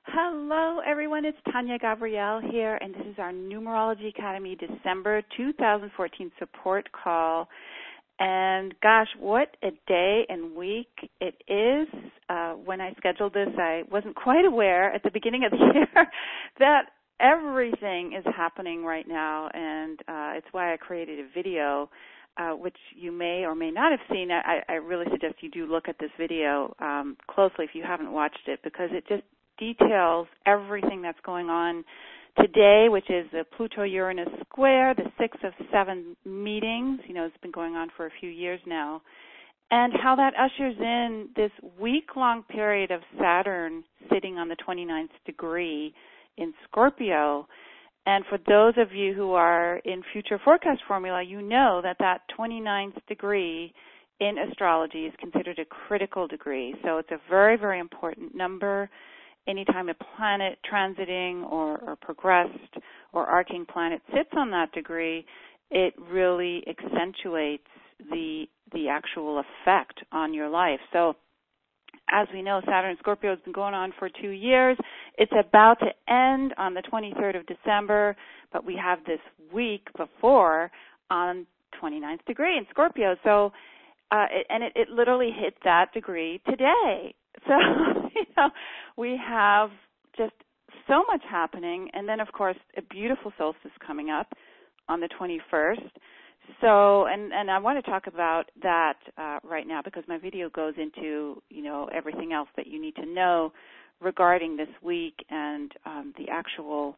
Hello, everyone. It's Tanya Gabrielle here, and this is our Numerology Academy December 2014 support call. And gosh, what a day and week it is. When I scheduled this, I wasn't quite aware at the beginning of the year that everything is happening right now, and it's why I created a video, which you may or may not have seen. I really suggest you do look at this video closely if you haven't watched it, because it just details everything that's going on today, which is the Pluto-Uranus square, the 6 of 7 meetings. You know, it's been going on for a few years now, and how that ushers in this week-long period of Saturn sitting on the 29th degree in Scorpio. And for those of you who are in future forecast formula, you know that that 29th degree in astrology is considered a critical degree. So it's a very, very important number. Anytime a planet transiting or progressed or arcing planet sits on that degree, it really accentuates the actual effect on your life. So as we know, Saturn in Scorpio has been going on for 2 years. It's about to end on the 23rd of December, but we have this week before on 29th degree in Scorpio. So, it literally hit that degree today. So, we have just so much happening. And then, of course, a beautiful solstice coming up on the 21st. So, and I want to talk about that right now, because my video goes into, everything else that you need to know regarding this week and the actual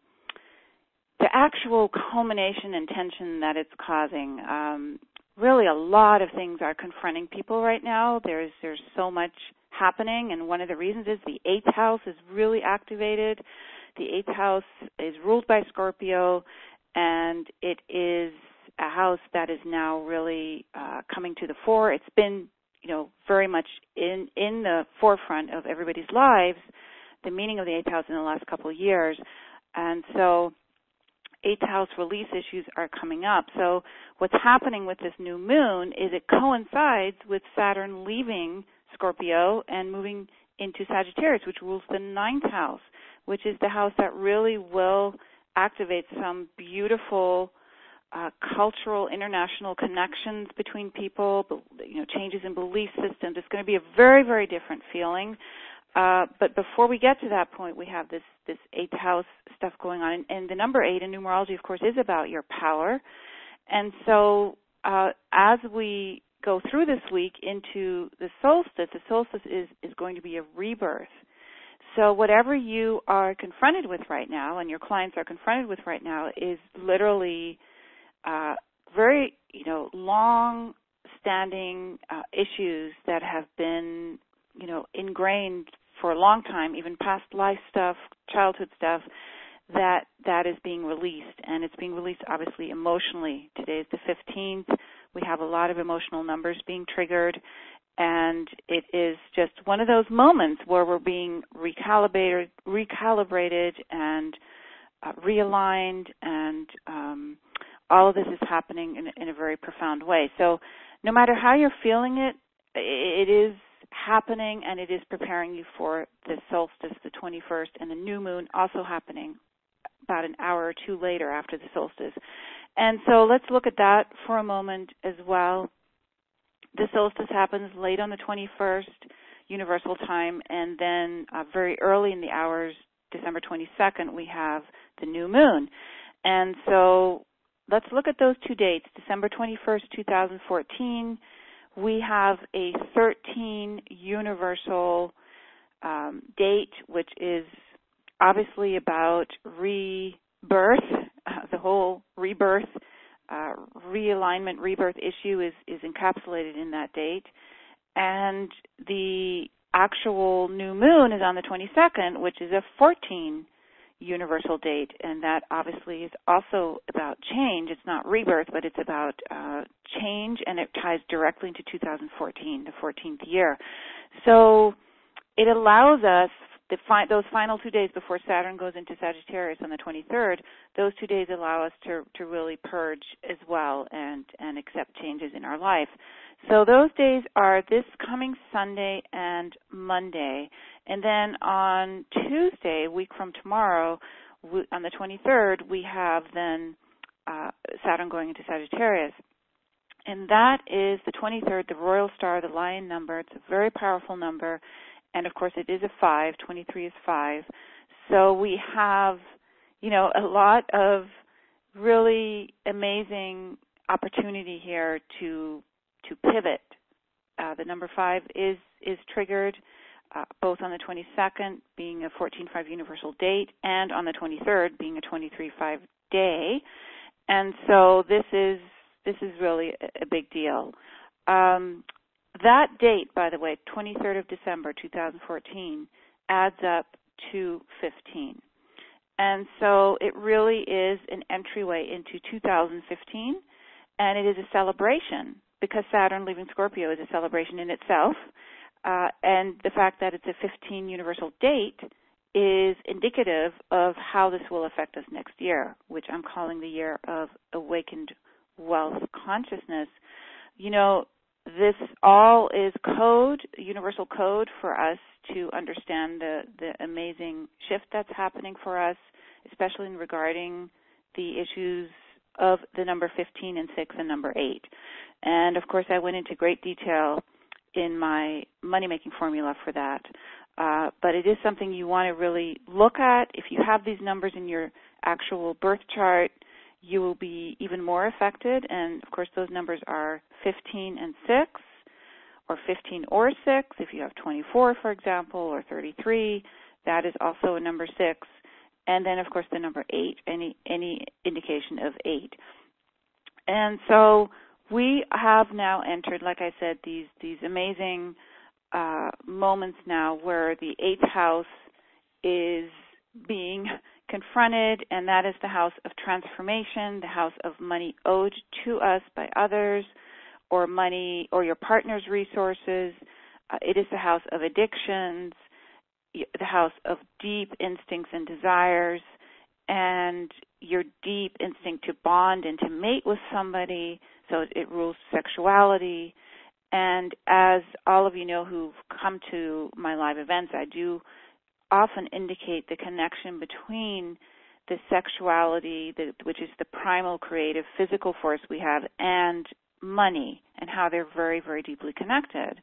culmination and tension that it's causing. Really, a lot of things are confronting people right now. There's so much happening, and one of the reasons is the 8th house is really activated. The 8th house is ruled by Scorpio, and it is a house that is now really coming to the fore. It's been, very much in the forefront of everybody's lives, the meaning of the 8th house in the last couple of years. And so 8th house release issues are coming up. So what's happening with this new moon is it coincides with Saturn leaving Scorpio and moving into Sagittarius, which rules the 9th house, which is the house that really will activate some beautiful cultural, international connections between people, changes in belief systems. It's going to be a very, very different feeling. But before we get to that point, we have this 8th house stuff going on. And the number 8 in numerology, of course, is about your power. And so as we go through this week into the solstice is going to be a rebirth. So whatever you are confronted with right now and your clients are confronted with right now is literally very, long-standing issues that have been, ingrained for a long time, even past life stuff, childhood stuff, that is being released. And it's being released, obviously, emotionally. Today is the 15th. We have a lot of emotional numbers being triggered. And it is just one of those moments where we're being recalibrated and realigned, and all of this is happening in a very profound way. So no matter how you're feeling it, it is happening, and it is preparing you for the solstice, the 21st, and the new moon also happening about an hour or two later after the solstice. And so let's look at that for a moment as well. The solstice happens late on the 21st, universal time, and then very early in the hours, December 22nd, we have the new moon. And so let's look at those two dates. December 21st, 2014, we have a 13 universal date, which is obviously about rebirth, the whole rebirth, realignment, rebirth issue is encapsulated in that date. And the actual new moon is on the 22nd, which is a 14 universal date, and that obviously is also about change. It's not rebirth, but it's about change, and it ties directly into 2014, the 14th year. So it allows us, those final 2 days before Saturn goes into Sagittarius on the 23rd, those 2 days allow us to really purge as well and accept changes in our life. So those days are this coming Sunday and Monday. And then on Tuesday, a week from tomorrow, on the 23rd, we have then Saturn going into Sagittarius. And that is the 23rd, the royal star, the lion number. It's a very powerful number. And, of course, it is a 5. 23 is 5. So we have, a lot of really amazing opportunity here to pivot. The number 5 is triggered both on the 22nd, being a 14-5 universal date, and on the 23rd, being a 23-5 day. And so this is really a big deal. That date, by the way, 23rd of December 2014, adds up to 15. And so it really is an entryway into 2015, and it is a celebration because Saturn leaving Scorpio is a celebration in itself. And the fact that it's a 15 universal date is indicative of how this will affect us next year, which I'm calling the year of awakened wealth consciousness. This all is code, universal code for us to understand the amazing shift that's happening for us, especially regarding the issues of the number 15 and 6 and number 8. And, of course, I went into great detail in my money-making formula for that. But it is something you want to really look at. If you have these numbers in your actual birth chart, you will be even more affected. And, of course, those numbers are 15 and 6, or 15 or 6. If you have 24, for example, or 33, that is also a number 6. And then, of course, the number 8, any indication of 8. And so we have now entered, like I said, these amazing moments now where the 8th house is being confronted, and that is the house of transformation, the house of money owed to us by others, or money or your partner's resources. It is the house of addictions, the house of deep instincts and desires, and your deep instinct to bond and to mate with somebody. So it rules sexuality. And as all of you know who've come to my live events, I do often indicate the connection between the sexuality, which is the primal creative physical force we have, and money, and how they're very, very deeply connected.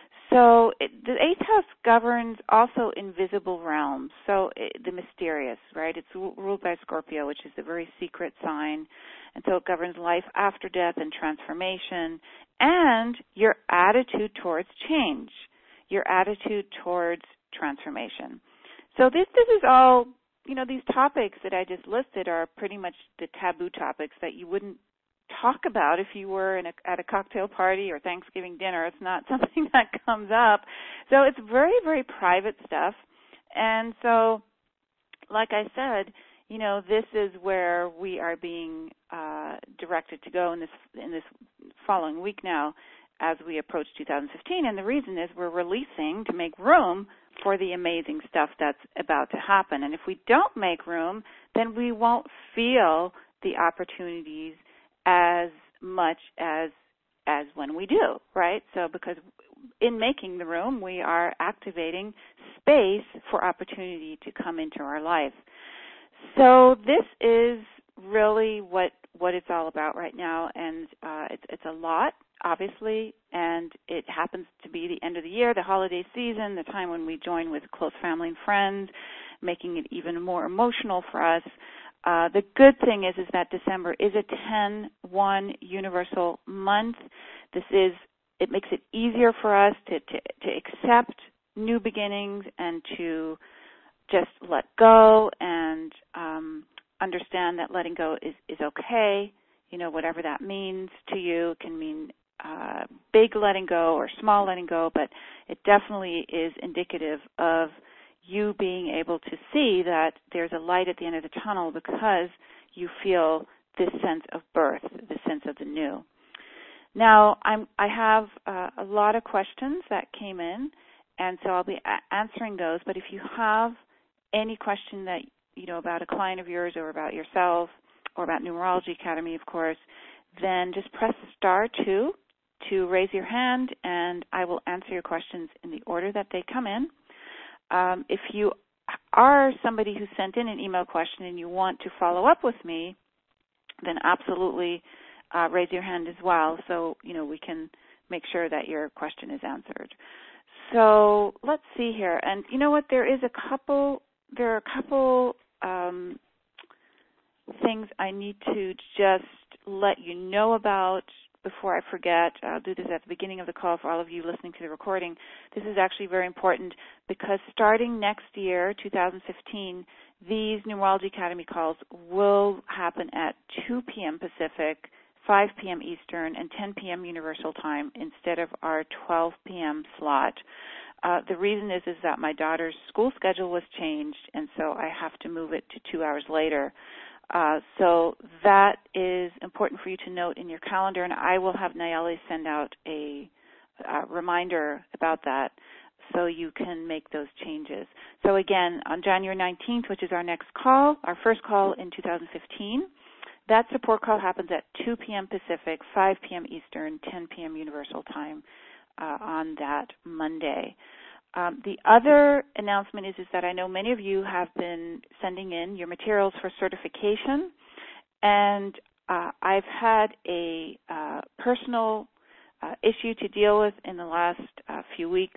So the 8th house governs also invisible realms, so the mysterious, right? It's ruled by Scorpio, which is a very secret sign, and so it governs life after death and transformation, and your attitude towards change, your attitude towards transformation. So this is all, these topics that I just listed are pretty much the taboo topics that you wouldn't talk about if you were at a cocktail party or Thanksgiving dinner. It's not something that comes up. So it's very, very private stuff. And so, like I said, this is where we are being directed to go in this following week now as we approach 2015. And the reason is we're releasing to make room for the amazing stuff that's about to happen. And if we don't make room, then we won't feel the opportunities as much as when we do, right? So because in making the room, we are activating space for opportunity to come into our life. So this is really what it's all about right now, and it's a lot, obviously, and it happens to be the end of the year, the holiday season, the time when we join with close family and friends, making it even more emotional for us. The good thing is that December is a 10-1 universal month. It makes it easier for us to accept new beginnings and to just let go and understand that letting go is okay. Whatever that means to you. It can mean big letting go or small letting go, but it definitely is indicative of you being able to see that there's a light at the end of the tunnel because you feel this sense of birth, this sense of the new. Now, I have a lot of questions that came in, and so I'll be answering those. But if you have any question that, about a client of yours or about yourself or about Numerology Academy, of course, then just press *2 to raise your hand, and I will answer your questions in the order that they come in. If you are somebody who sent in an email question and you want to follow up with me, then absolutely raise your hand as well, so we can make sure that your question is answered. So let's see here, and you know what? There are a couple things I need to just let you know about before I forget. I'll do this at the beginning of the call for all of you listening to the recording. This is actually very important because starting next year, 2015, these Numerology Academy calls will happen at 2 p.m. Pacific, 5 p.m. Eastern, and 10 p.m. Universal Time instead of our 12 p.m. slot. The reason is that my daughter's school schedule was changed, and so I have to move it to 2 hours later. So that is important for you to note in your calendar, and I will have Nayeli send out a reminder about that so you can make those changes. So again, on January 19th, which is our next call, our first call in 2015, that support call happens at 2 p.m. Pacific, 5 p.m. Eastern, 10 p.m. Universal Time on that Monday. The other announcement is that I know many of you have been sending in your materials for certification, and I've had a personal issue to deal with in the last few weeks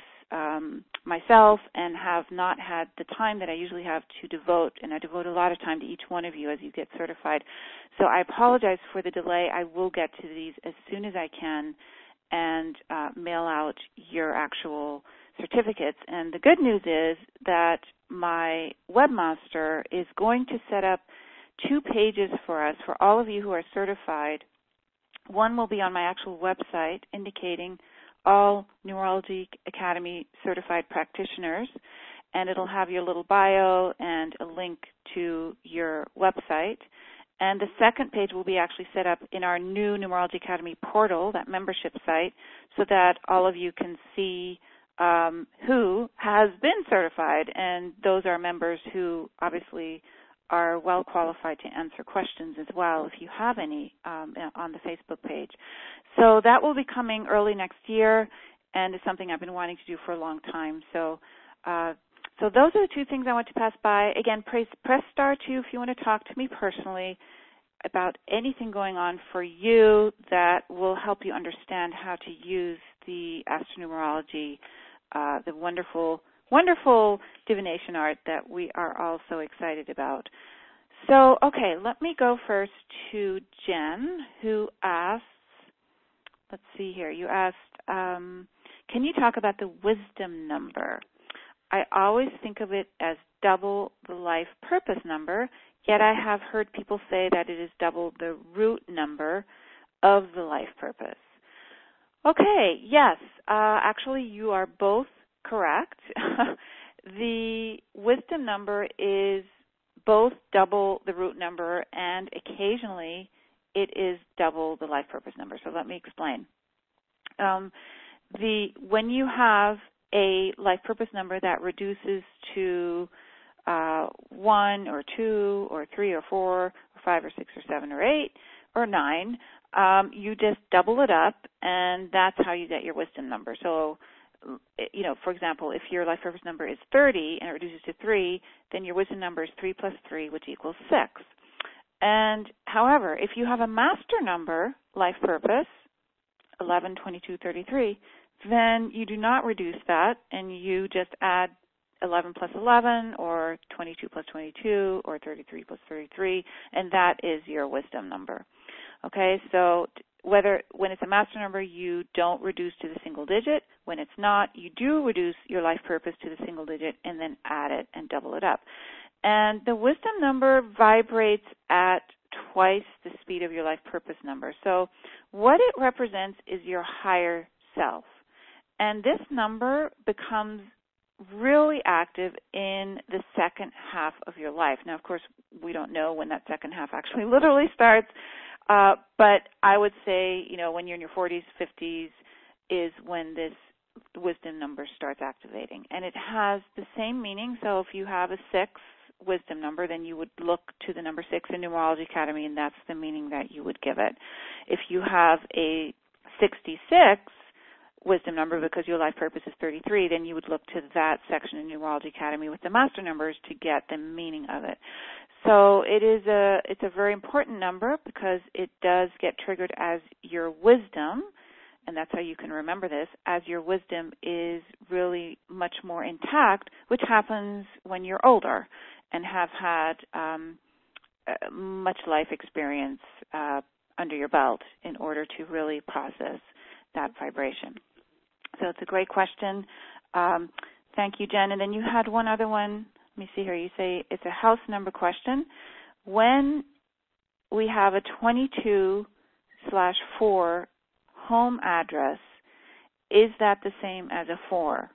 myself, and have not had the time that I usually have to devote, and I devote a lot of time to each one of you as you get certified. So I apologize for the delay. I will get to these as soon as I can and mail out your actual certificates. And the good news is that my webmaster is going to set up 2 pages for us for all of you who are certified. One will be on my actual website indicating all Numerology Academy certified practitioners, and it'll have your little bio and a link to your website. And the second page will be actually set up in our new Numerology Academy portal, that membership site, so that all of you can see who has been certified, and those are members who obviously are well qualified to answer questions as well if you have any on the Facebook page. So that will be coming early next year, and it's something I've been wanting to do for a long time. So so those are the 2 things I want to pass by. Again, press star 2 if you want to talk to me personally about anything going on for you that will help you understand how to use the astronumerology, the wonderful, wonderful divination art that we are all so excited about. So, okay, let me go first to Jen, who asks, let's see here, you asked, can you talk about the wisdom number? I always think of it as double the life purpose number, yet I have heard people say that it is double the root number of the life purpose. Okay, yes, actually you are both correct. The wisdom number is both double the root number, and occasionally it is double the life purpose number. So let me explain. When you have a life purpose number that reduces to 1 or 2 or 3 or 4 or 5 or 6 or 7 or 8 or 9, you just double it up, and that's how you get your wisdom number. So, for example, if your life purpose number is 30 and it reduces to 3, then your wisdom number is 3 plus 3, which equals 6. And however, if you have a master number, life purpose, 11, 22, 33, then you do not reduce that, and you just add 11 plus 11, or 22 plus 22, or 33 plus 33, and that is your wisdom number. Okay, so when it's a master number, you don't reduce to the single digit. When it's not, you do reduce your life purpose to the single digit and then add it and double it up. And the wisdom number vibrates at twice the speed of your life purpose number. So what it represents is your higher self. And this number becomes really active in the second half of your life. Now, of course, we don't know when that second half actually literally starts, but I would say, when you're in your 40s, 50s is when this wisdom number starts activating. And it has the same meaning. So if you have a 6 wisdom number, then you would look to the number 6 in Numerology Academy, and that's the meaning that you would give it. If you have a 66 wisdom number because your life purpose is 33, then you would look to that section in Numerology Academy with the master numbers to get the meaning of it. So it's a very important number because it does get triggered as your wisdom, and that's how you can remember this, as your wisdom is really much more intact, which happens when you're older and have had much life experience under your belt in order to really process that vibration. So it's a great question. Thank you, Jen. And then you had one other one. Let me see here. You say it's a house number question. When we have a 22/4 home address, is that the same as a 4?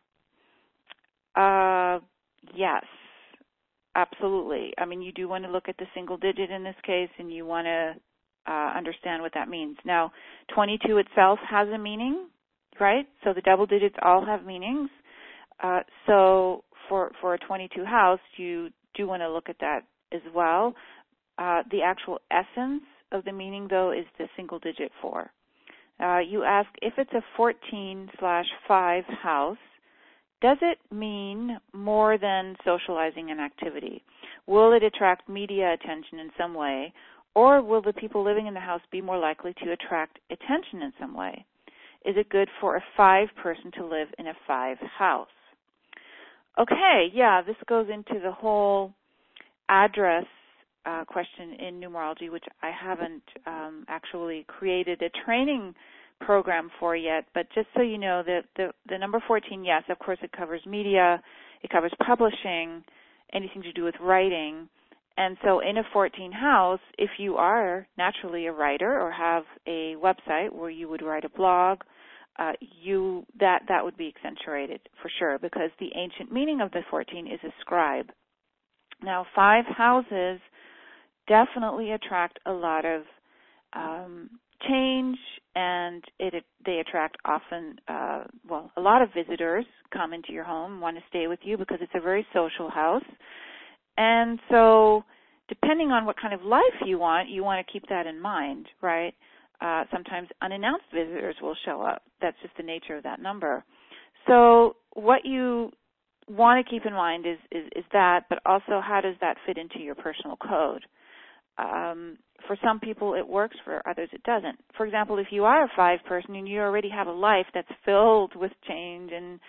Yes, absolutely. I mean, you do want to look at the single digit in this case, and you want to understand what that means. Now, 22 itself has a meaning, right? So the double digits all have meanings. So for a 22 house, you do want to look at that as well. The actual essence of the meaning, though, is the single digit 4. You ask if it's a 14/5 house, does it mean more than socializing and activity? Will it attract media attention in some way, or will the people living in the house be more likely to attract attention in some way? Is it good for a 5 person to live in a 5 house? Okay, yeah, this goes into the whole address question in numerology, which I haven't actually created a training program for yet, but just so you know, the number 14, yes, of course it covers media, it covers publishing, anything to do with writing. And so in a 14 house, if you are naturally a writer or have a website where you would write a blog, that would be accentuated for sure, because the ancient meaning of the 14 is a scribe. Now, 5 houses definitely attract a lot of change, and they attract often, a lot of visitors come into your home, want to stay with you because it's a very social house. And so depending on what kind of life you want to keep that in mind, right? Sometimes unannounced visitors will show up. That's just the nature of that number. So what you want to keep in mind is that, but also how does that fit into your personal code? For some people it works, for others it doesn't. For example, if you are a 5 person and you already have a life that's filled with change and,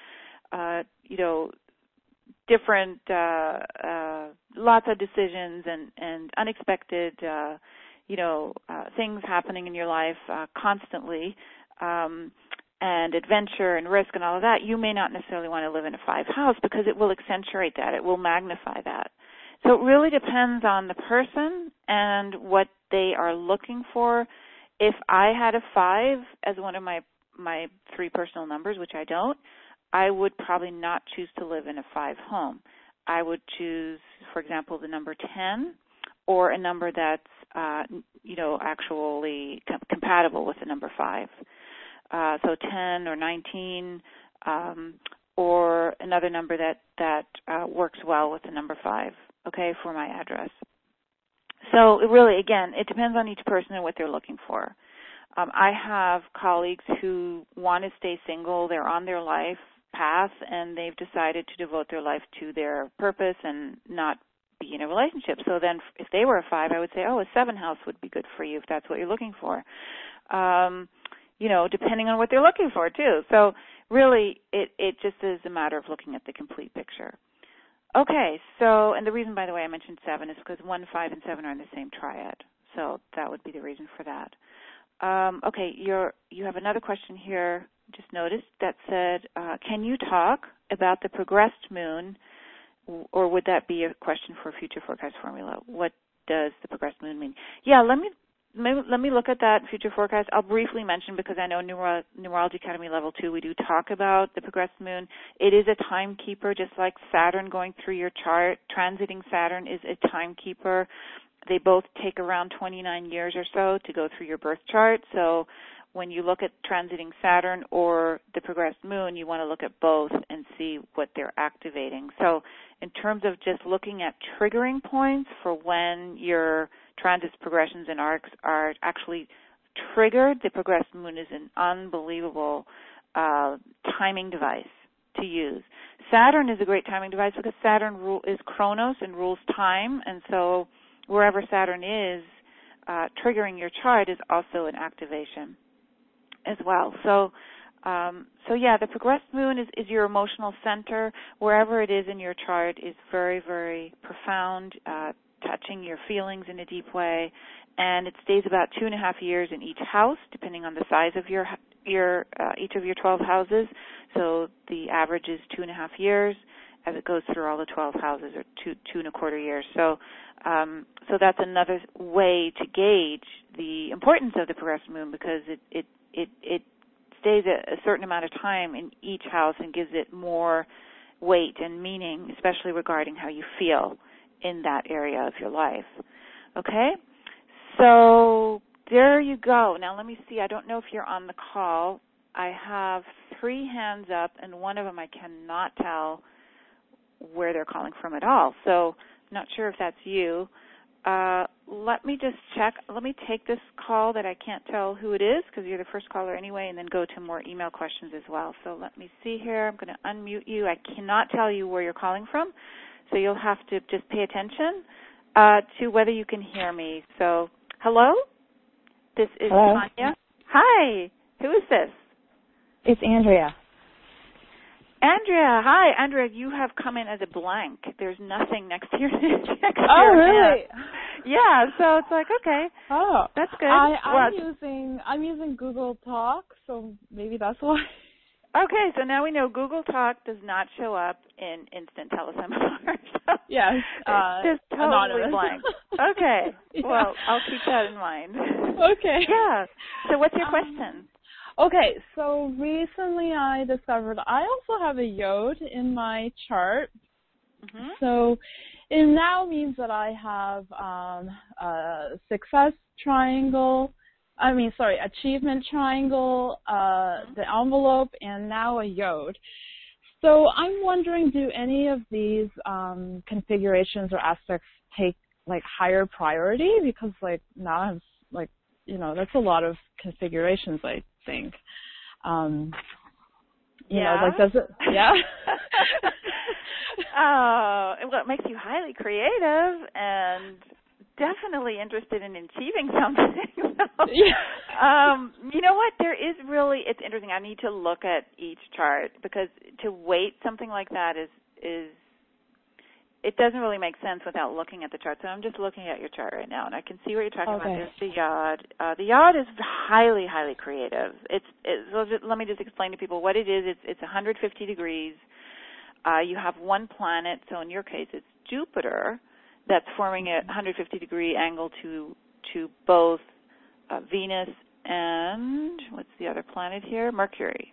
different, lots of decisions and unexpected, things happening in your life constantly, and adventure and risk and all of that, you may not necessarily want to live in a 5 house because it will accentuate that. It will magnify that. So it really depends on the person and what they are looking for. If I had a 5 as one of my 3 personal numbers, which I don't, I would probably not choose to live in a 5 home. I would choose, for example, the number 10 or a number that's, actually compatible with the number 5. So 10 or 19, or another number that works well with the number 5, okay, for my address. So it really, again, it depends on each person and what they're looking for. I have colleagues who want to stay single. They're on their life path, and they've decided to devote their life to their purpose and not be in a relationship. So then if they were a 5, I would say, a 7 house would be good for you if that's what you're looking for. Depending on what they're looking for, too. So really, it just is a matter of looking at the complete picture. Okay, so, and the reason, by the way, I mentioned 7 is because 1, 5, and 7 are in the same triad. So that would be the reason for that. Okay, you have another question here, just noticed, that said, can you talk about the progressed moon, or would that be a question for a future forecast formula? What does the progressed moon mean? Yeah, let me look at that future forecast. I'll briefly mention, because I know Numerology Academy Level 2, we do talk about the progressed moon. It is a timekeeper, just like Saturn going through your chart. Transiting Saturn is a timekeeper. They both take around 29 years or so to go through your birth chart. So when you look at transiting Saturn or the progressed moon, you want to look at both and see what they're activating. So in terms of just looking at triggering points for when your transits, progressions, and arcs are actually triggered, the progressed moon is an unbelievable timing device to use. Saturn is a great timing device because Saturn is Chronos and rules time, and so wherever Saturn is, triggering your chart is also an activation as well. So yeah, the progressed moon is your emotional center. Wherever it is in your chart is very, very profound, touching your feelings in a deep way, and it stays about 2.5 years in each house, depending on the size of your each of your 12 houses. So the average is 2.5 years as it goes through all the 12 houses, or 2.25 years. So that's another way to gauge the importance of the progressed moon, because it stays a certain amount of time in each house and gives it more weight and meaning, especially regarding how you feel in that area of your life. Okay? So there you go. Now let me see. I don't know if you're on the call. I have 3 hands up, and one of them I cannot tell where they're calling from at all. So I'm not sure if that's you. Let me just check. Let me take this call that I can't tell who it is, because you're the first caller anyway, and then go to more email questions as well. So let me see here. I'm going to unmute you. I cannot tell you where you're calling from, so you'll have to just pay attention to whether you can hear me. So, hello? This is Hello. Tanya. Hi. Who is this? It's Andrea. Andrea, hi. Andrea, you have come in as a blank. There's nothing next to your Oh, really? Yeah, so it's like, okay. Oh. That's good. I'm using Google Talk, so maybe that's why. Okay, so now we know Google Talk does not show up in instant teleseminar. So yes. It's just totally anonymous. blank. Okay. Yeah. Well, I'll keep that in mind. Okay. Yeah. So what's your question? Okay, so recently I discovered I also have a yod in my chart. Mm-hmm. So it now means that I have a success triangle, achievement triangle, the envelope, and now a yod. So I'm wondering, do any of these configurations or aspects take like higher priority? Because like now I have that's a lot of configurations, I think. Does it? Yeah. Oh, well, it makes you highly creative and definitely interested in achieving something. So, you know what? It's interesting. I need to look at each chart, because to weight something like that is it doesn't really make sense without looking at the chart. So I'm just looking at your chart right now, and I can see what you're talking about. There's the yod. The yod is highly, highly creative. Let me just explain to people what it is. It's 150 degrees. You have one planet, so in your case it's Jupiter, that's forming a 150-degree angle to both Venus and, what's the other planet here? Mercury.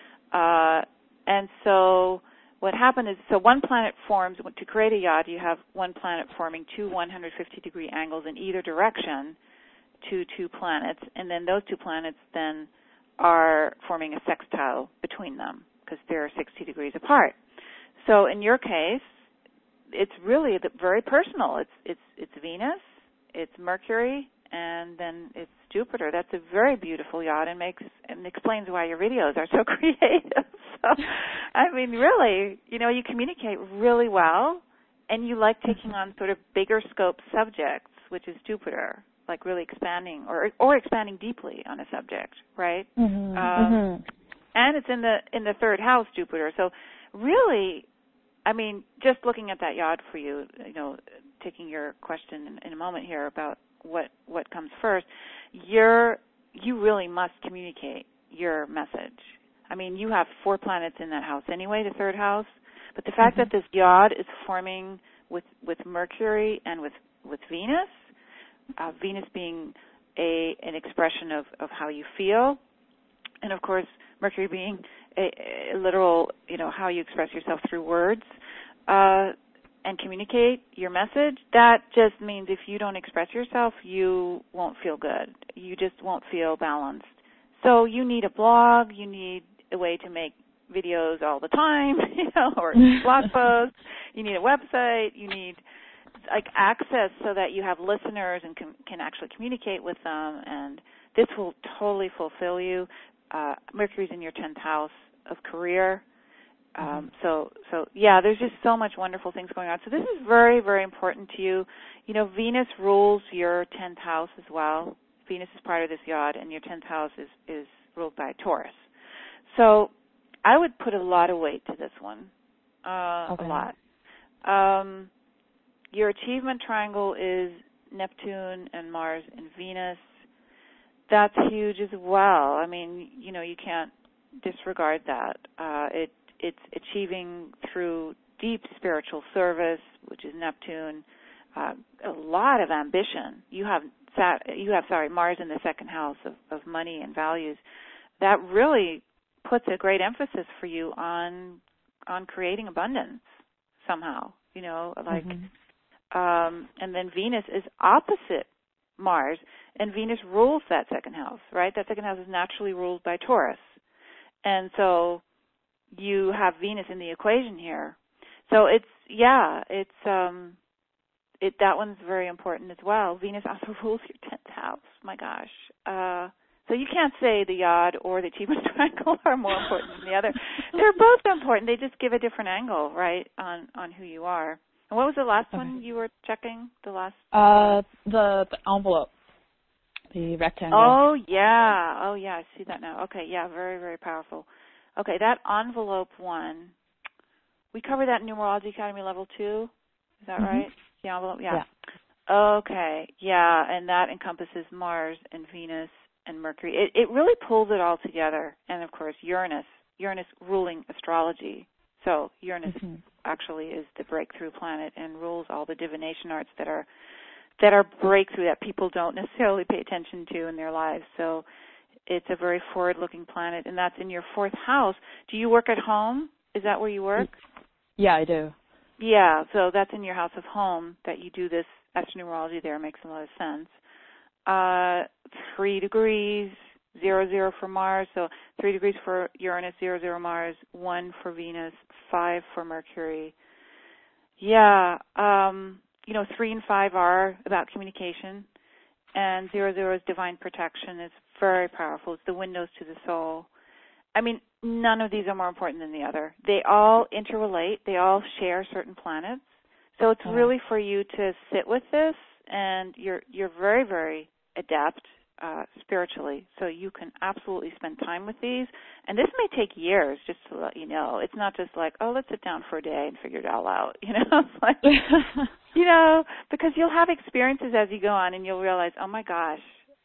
And so what happened is, one planet forms, to create a yod, you have one planet forming 2 150-degree angles in either direction to 2 planets, and then those 2 planets then are forming a sextile between them, because they're 60 degrees apart. So in your case, it's really very personal. It's Venus, it's Mercury, and then it's Jupiter. That's a very beautiful yod, and explains why your videos are so creative. So, I mean, really, you communicate really well, and you like taking on sort of bigger scope subjects, which is Jupiter, like really expanding or expanding deeply on a subject, right? Mm-hmm. And it's in the 3rd house, Jupiter. So, really, I mean, just looking at that yod for you, taking your question in a moment here about what comes first, you really must communicate your message. I mean, you have 4 planets in that house anyway, the 3rd house, but the fact that this yod is forming with Mercury and with Venus, Venus being an expression of how you feel, and of course Mercury being a literal, how you express yourself through words and communicate your message, that just means if you don't express yourself, you won't feel good. You just won't feel balanced. So you need a blog, you need a way to make videos all the time, or blog posts, you need a website, you need access so that you have listeners and can actually communicate with them and this will totally fulfill you. Mercury's in your 10th house of career. So yeah, there's just so much wonderful things going on. So this is very, very important to you. You know, Venus rules your 10th house as well. Venus is part of this yod, and your 10th house is ruled by Taurus. So I would put a lot of weight to this one, a lot. Your achievement triangle is Neptune and Mars and Venus. That's huge as well. I mean, you know, you can't disregard that. It's achieving through deep spiritual service, which is Neptune, a lot of ambition. You have Mars in the second house of money and values. That really puts a great emphasis for you on creating abundance somehow, you know, like, and then Venus is opposite Mars, and Venus rules that second house, right? That second house is naturally ruled by Taurus. And so you have Venus in the equation here. So that one's very important as well. Venus also rules your 10th house. My gosh. So you can't say the yod or the achievement triangle are more important than the other. They're both important. They just give a different angle, right, on who you are. And what was the last one you were checking? The last? The envelope, the rectangle. Oh yeah, I see that now. Okay, yeah, very, very powerful. Okay, that envelope one, we covered that in Numerology Academy Level 2. Is that right? The envelope, yeah. Okay, yeah, and that encompasses Mars and Venus and Mercury. It really pulls it all together. And of course, Uranus ruling astrology. So Uranus actually is the breakthrough planet and rules all the divination arts that are breakthrough that people don't necessarily pay attention to in their lives. So it's a very forward-looking planet, and that's in your 4th house. Do you work at home? Is that where you work? Yeah, I do. Yeah, so that's in your house of home that you do this astronumerology there. Makes a lot of sense. 3 degrees, 0 for Mars, so 3 degrees for Uranus, 0 Mars, 1 for Venus, 5 for Mercury. Yeah, 3 and 5 are about communication, and 0 is divine protection. It's very powerful. It's the windows to the soul. I mean, none of these are more important than the other. They all interrelate. They all share certain planets. So it's really for you to sit with this, and you're very, very adept spiritually, so you can absolutely spend time with these. And this may take years, just to let you know. It's not just like, oh, let's sit down for a day and figure it all out. You know, it's like, you know, because you'll have experiences as you go on, and you'll realize, oh my gosh,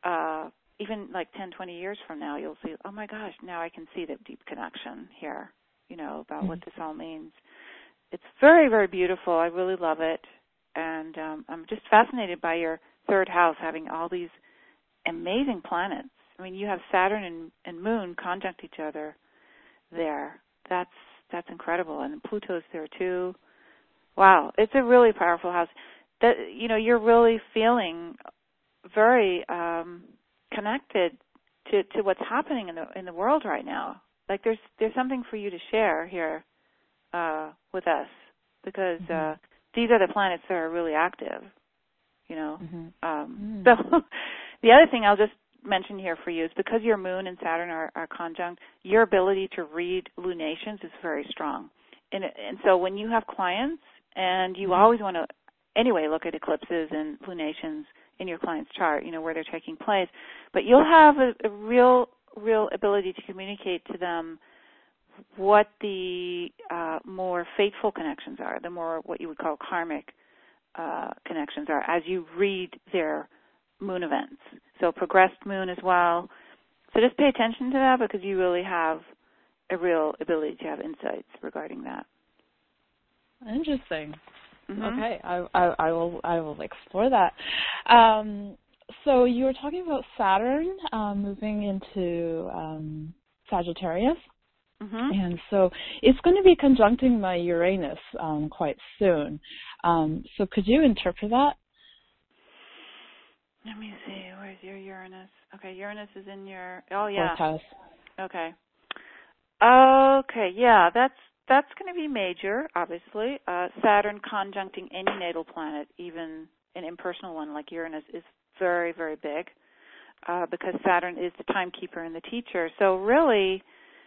even like 10, 20 years from now, you'll see, oh my gosh, now I can see the deep connection here, you know, about what this all means. It's very, very beautiful. I really love it. And I'm just fascinated by your 3rd house having all these amazing planets. I mean, you have Saturn and Moon conjunct each other there. That's incredible. And Pluto's there too. Wow, it's a really powerful house. That, you know, you're really feeling very connected to what's happening in the world right now. Like there's something for you to share here with us, because these are the planets that are really active, you know. So the other thing I'll just mention here for you is because your Moon and Saturn are conjunct, your ability to read lunations is very strong. And so when you have clients, and you always want to anyway look at eclipses and lunations in your client's chart, you know, where they're taking place, but you'll have a real ability to communicate to them what the more fateful connections are, the more what you would call karmic connections are, as you read their moon events. So progressed moon as well. So just pay attention to that, because you really have a real ability to have insights regarding that. Interesting. Okay, I will explore that. So you were talking about Saturn moving into Sagittarius. And so it's going to be conjuncting my Uranus quite soon. So could you interpret that? Let me see. Where's your Uranus? Okay, Uranus is in your... Oh, yeah. 4th house. Okay. Okay, yeah, that's going to be major, obviously. Saturn conjuncting any natal planet, even an impersonal one like Uranus, is very, very big. because Saturn is the timekeeper and the teacher. So really,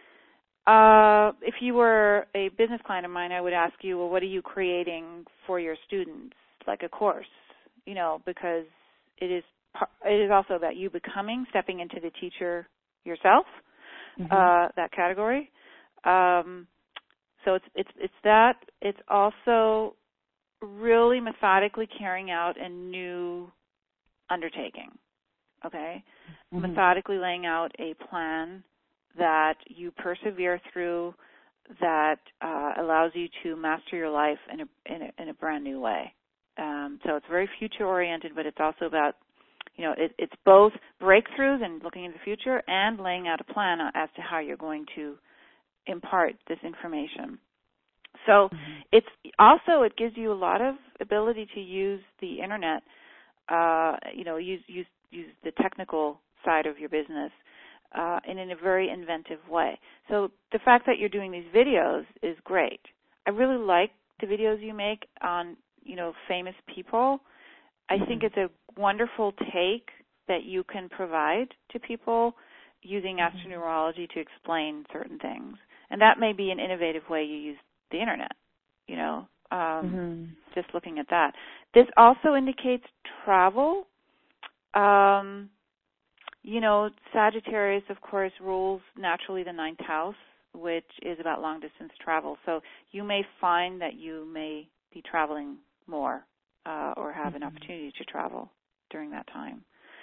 if you were a business client of mine, I would ask you, well, what are you creating for your students, like a course, because it is also about you stepping into the teacher yourself, that category. So it's that. It's also really methodically carrying out a new undertaking, okay? Methodically laying out a plan that you persevere through, that allows you to master your life in a brand new way. So it's very future-oriented, but it's also about, it's both breakthroughs and looking into the future and laying out a plan as to how you're going to impart this information. So it gives you a lot of ability to use the internet, use the technical side of your business in a very inventive way. So the fact that you're doing these videos is great. I really like the videos you make on, famous people. I think it's a wonderful take that you can provide to people using astronumerology to explain certain things. And that may be an innovative way you use the internet, just looking at that. This also indicates travel. Sagittarius, of course, rules naturally the 9th house, which is about long-distance travel. So you may find that you may be traveling more or have an opportunity to travel during that time.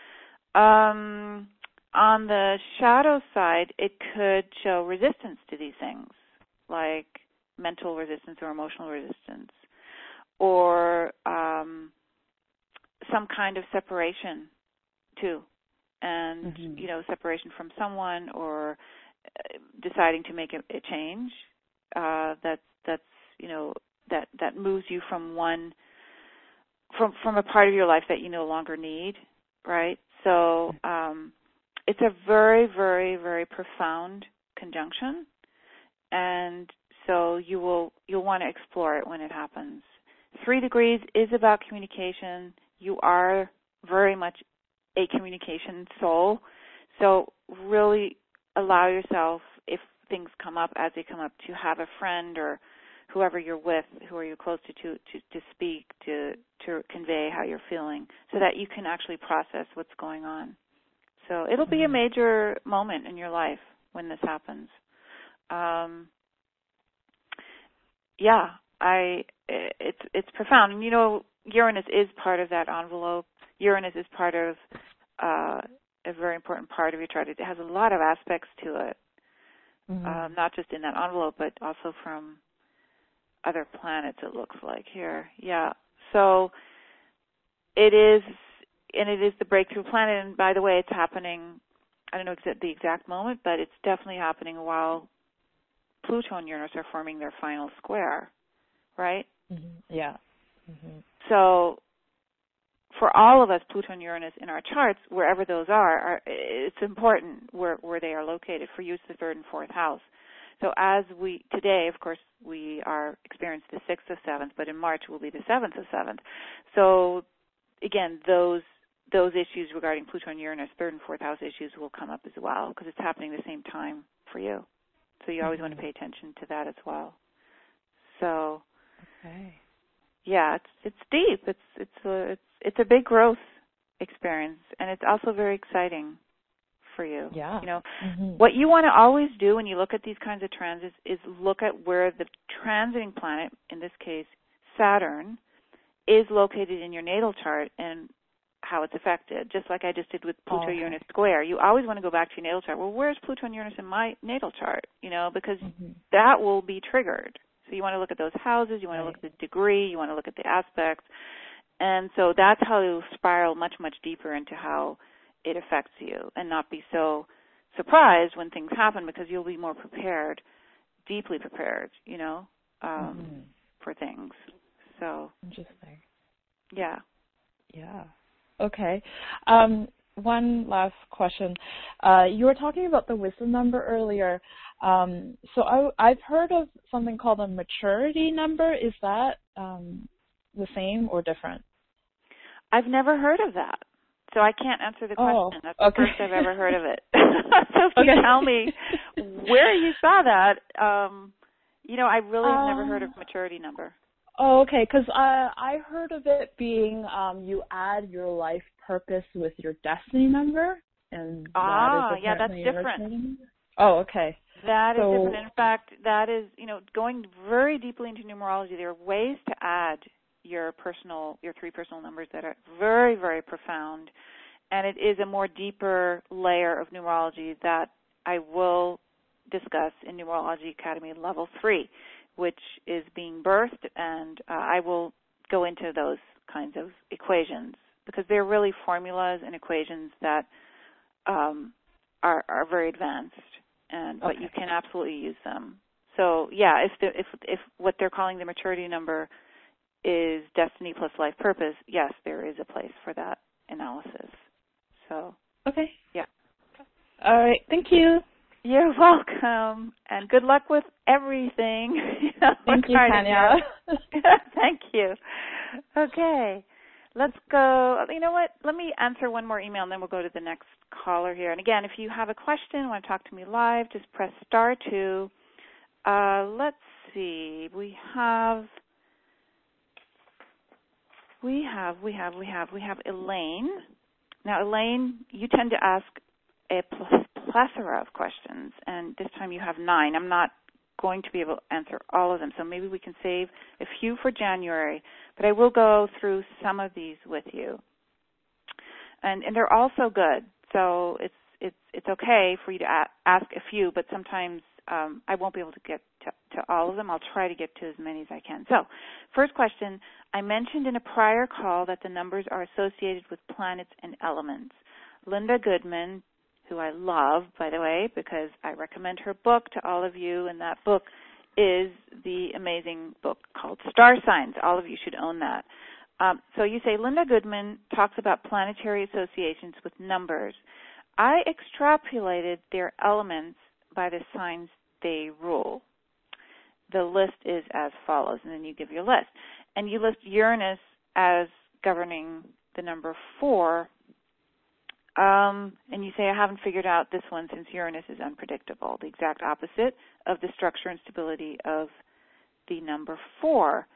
On the shadow side, it could show resistance to these things, like mental resistance or emotional resistance, or some kind of separation, too. And, separation from someone or deciding to make a change that moves you from a part of your life that you no longer need, right? So it's a very, very, very profound conjunction, and so you'll want to explore it when it happens. 3 degrees is about communication. You are very much a communication soul, so really allow yourself, if things come up, as they come up, to have a friend or whoever you're with, who are you close to speak, to convey how you're feeling, so that you can actually process what's going on. So it'll be a major moment in your life when this happens. It's profound. And Uranus is part of that envelope. Uranus is part of a very important part of your chart. It has a lot of aspects to it, not just in that envelope, but also from other planets, it looks like here. Yeah. So it is the breakthrough planet. And by the way, it's happening, I don't know the exact moment, but it's definitely happening while Pluto and Uranus are forming their final square, right? Yeah. So for all of us, Pluto and Uranus in our charts, wherever those are, it's important where they are located. For you, it's the 3rd and 4th house. So today, of course, we are experiencing the 6th of 7th, but in March will be the 7th of 7th. So again, those issues regarding Pluto and Uranus, 3rd and 4th house issues, will come up as well, because it's happening the same time for you. So you always want to pay attention to that as well. So, yeah, it's deep. It's a big growth experience, and it's also very exciting for you. Yeah. What you want to always do when you look at these kinds of transits is look at where the transiting planet, in this case Saturn, is located in your natal chart and how it's affected, just like I just did with Pluto-Uranus square. You always want to go back to your natal chart. Well, where's Pluto and Uranus in my natal chart? Because that will be triggered. So you want to look at those houses, you want to look at the degree, you want to look at the aspects. And so that's how you'll spiral much, much deeper into how it affects you and not be so surprised when things happen, because you'll be more prepared, deeply prepared, for things. So interesting. Yeah. Yeah. Okay. One last question. You were talking about the wisdom number earlier. So I've heard of something called a maturity number. Is that the same or different? I've never heard of that. so I can't answer the question. That's the okay. first I've ever heard of it. So if you tell me where you saw that, I really have never heard of maturity number. Oh, okay, because I heard of it being you add your life purpose with your destiny number, and that is that's different. Oh, okay. That is different. In fact, that is, going very deeply into numerology, there are ways to add your three personal numbers that are very, very profound, and it is a more deeper layer of numerology that I will discuss in Numerology Academy Level 3, which is being birthed, and I will go into those kinds of equations because they're really formulas and equations that are very advanced, but you can absolutely use them. So yeah, if what they're calling the maturity number is destiny plus life purpose, yes, there is a place for that analysis. So okay, yeah. All right, thank you. You're welcome, and good luck with everything. Thank you, Tanya. Thank you. Okay, let's go. You know what? Let me answer one more email, and then we'll go to the next caller here. And again, if you have a question, want to talk to me live, just press *2. Let's see. We have Elaine. Now, Elaine, you tend to ask a plethora of questions, and this time you have 9. I'm not going to be able to answer all of them, so maybe we can save a few for January, but I will go through some of these with you. And they're all so good, so it's okay for you to ask a few, but sometimes I won't be able to get to all of them. I'll try to get to as many as I can. So, first question, I mentioned in a prior call that the numbers are associated with planets and elements. Linda Goodman, who I love, by the way, because I recommend her book to all of you, and that book is the amazing book called Star Signs. All of you should own that. So you say Linda Goodman talks about planetary associations with numbers. I extrapolated their elements by the signs they rule. The list is as follows, and then you give your list. And you list Uranus as governing the number 4. And you say, I haven't figured out this one since Uranus is unpredictable, the exact opposite of the structure and stability of the number 4.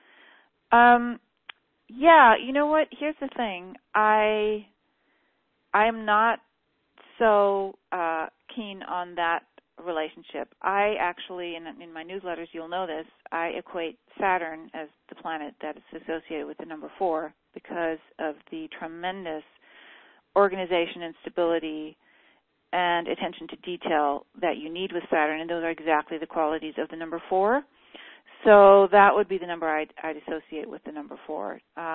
Yeah, you know what? Here's the thing. I am not so keen on that relationship. I actually, in my newsletters, you'll know this, I equate Saturn as the planet that is associated with the number 4 because of the tremendous organization and stability and attention to detail that you need with Saturn, and those are exactly the qualities of the number 4. So that would be the number I'd associate with the number 4.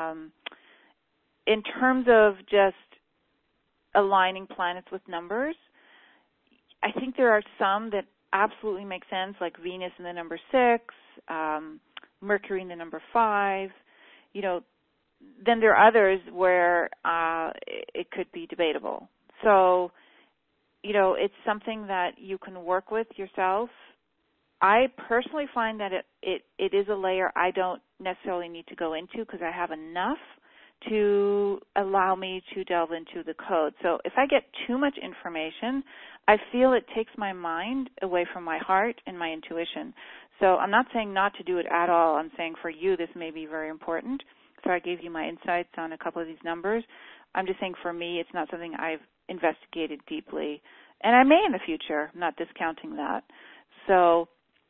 In terms of just aligning planets with numbers, I think there are some that absolutely make sense, like Venus in the number 6, Mercury in the number 5. Then there are others where it could be debatable. So, it's something that you can work with yourself. I personally find that it is a layer I don't necessarily need to go into because I have enough to allow me to delve into the code. So if I get too much information, I feel it takes my mind away from my heart and my intuition. So I'm not saying not to do it at all. I'm saying for you this may be very important. So I gave you my insights on a couple of these numbers. I'm just saying for me it's not something I've investigated deeply. And I may in the future. I'm not discounting that. So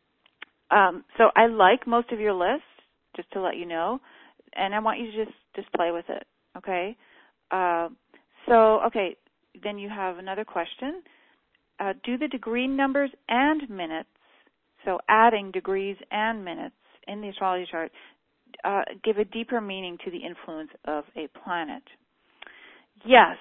I like most of your list, just to let you know, and I want you to just play with it, okay? Okay, then you have another question. Do the degree numbers and minutes, so adding degrees and minutes in the astrology chart, give a deeper meaning to the influence of a planet? Yes.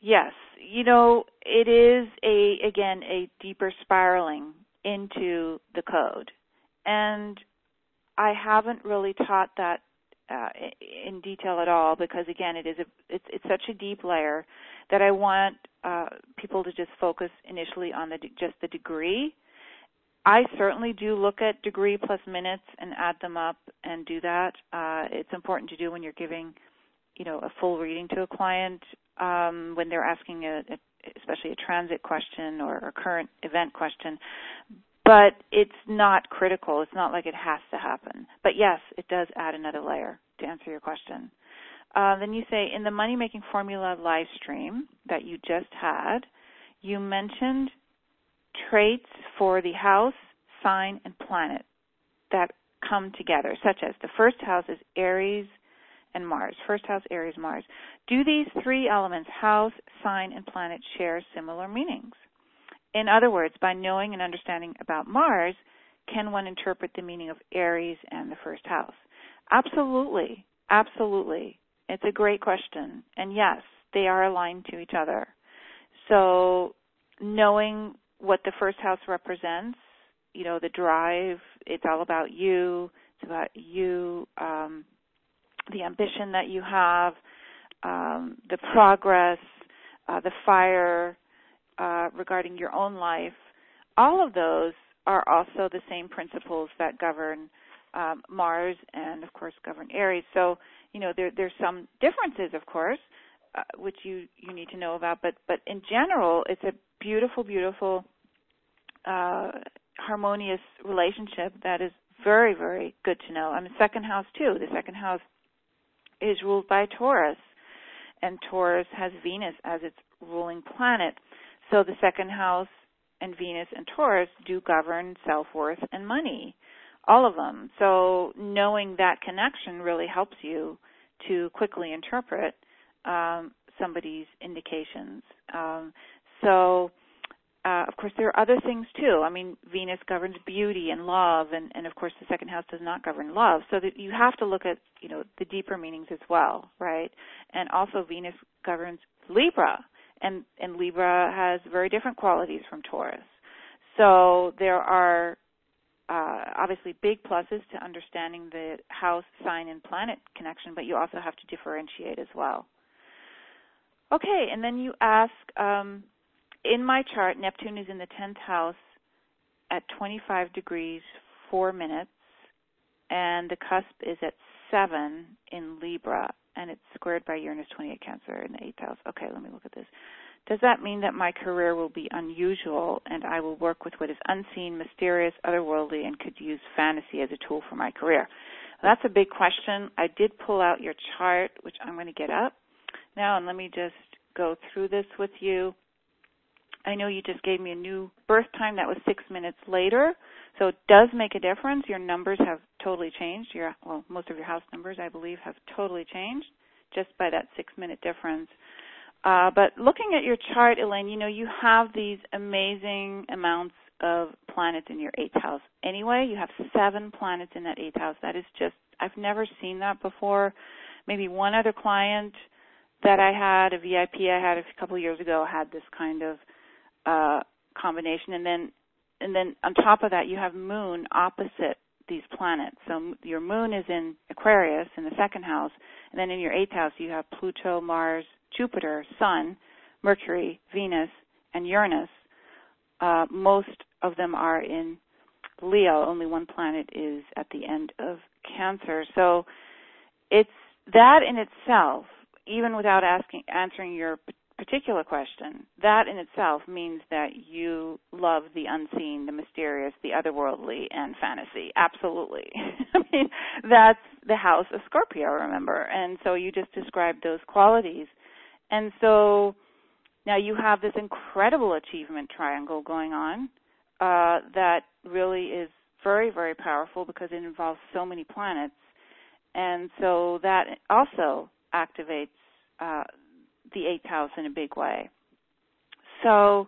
It is, again, a deeper spiraling into the code. And I haven't really taught that in detail at all because, again, it's such a deep layer that I want people to just focus initially on just the degree. I certainly do look at degree plus minutes and add them up and do that. It's important to do when you're giving, a full reading to a client. when they're asking especially a transit question or a current event question. But it's not critical. It's not like it has to happen. But yes, it does add another layer to answer your question. Then you say, in the Money Making Formula live stream that you just had, you mentioned traits for the house, sign, and planet that come together, such as the first house is Aries and Mars. First house, Aries, Mars. Do these three elements, house, sign, and planet, share similar meanings? In other words, by knowing and understanding about Mars, can one interpret the meaning of Aries and the first house? Absolutely. Absolutely. It's a great question. And yes, they are aligned to each other. So knowing what the first house represents, the drive, it's all about you. It's about you, the ambition that you have, the progress, the fire regarding your own life. All of those are also the same principles that govern Mars and, of course, govern Aries. So, there's some differences, of course, which you need to know about. But in general, it's a beautiful, beautiful, harmonious relationship that is very, very good to know. I'm in second house, too. The second house is ruled by Taurus, and Taurus has Venus as its ruling planet. So the second house and Venus and Taurus do govern self-worth and money, all of them. So knowing that connection really helps you to quickly interpret somebody's indications. Of course, there are other things, too. I mean, Venus governs beauty and love, and of course, the second house does not govern love. So that you have to look at, the deeper meanings as well, right? And also, Venus governs Libra, and Libra has very different qualities from Taurus. So there are obviously big pluses to understanding the house, sign, and planet connection, but you also have to differentiate as well. Okay, and then you ask, in my chart, Neptune is in the 10th house at 25 degrees, 4 minutes, and the cusp is at 7 in Libra, and it's squared by Uranus 28 Cancer in the 8th house. Okay, let me look at this. Does that mean that my career will be unusual and I will work with what is unseen, mysterious, otherworldly, and could use fantasy as a tool for my career? Well, that's a big question. I did pull out your chart, which I'm going to get up now, and let me just go through this with you. I know you just gave me a new birth time. That was 6 minutes later, so it does make a difference. Your numbers have totally changed. Most of your house numbers, I believe, have totally changed just by that 6-minute difference. But looking at your chart, Elaine, you have these amazing amounts of planets in your 8th house. Anyway, you have 7 planets in that 8th house. That is just, I've never seen that before. Maybe one other client that I had, a VIP I had a couple of years ago, had this kind of combination. And then on top of that, you have Moon opposite these planets. So your Moon is in Aquarius in the 2nd house, and then in your 8th house, you have Pluto, Mars, Jupiter, Sun, Mercury, Venus, and Uranus. Most of them are in Leo. Only one planet is at the end of Cancer. So it's that in itself, even without answering your particular question, that in itself means that you love the unseen, the mysterious, the otherworldly, and fantasy. Absolutely. I mean, that's the house of Scorpio, remember. And so you just described those qualities. And so now you have this incredible achievement triangle going on that really is very, very powerful because it involves so many planets. And so that also activates the 8th house in a big way. So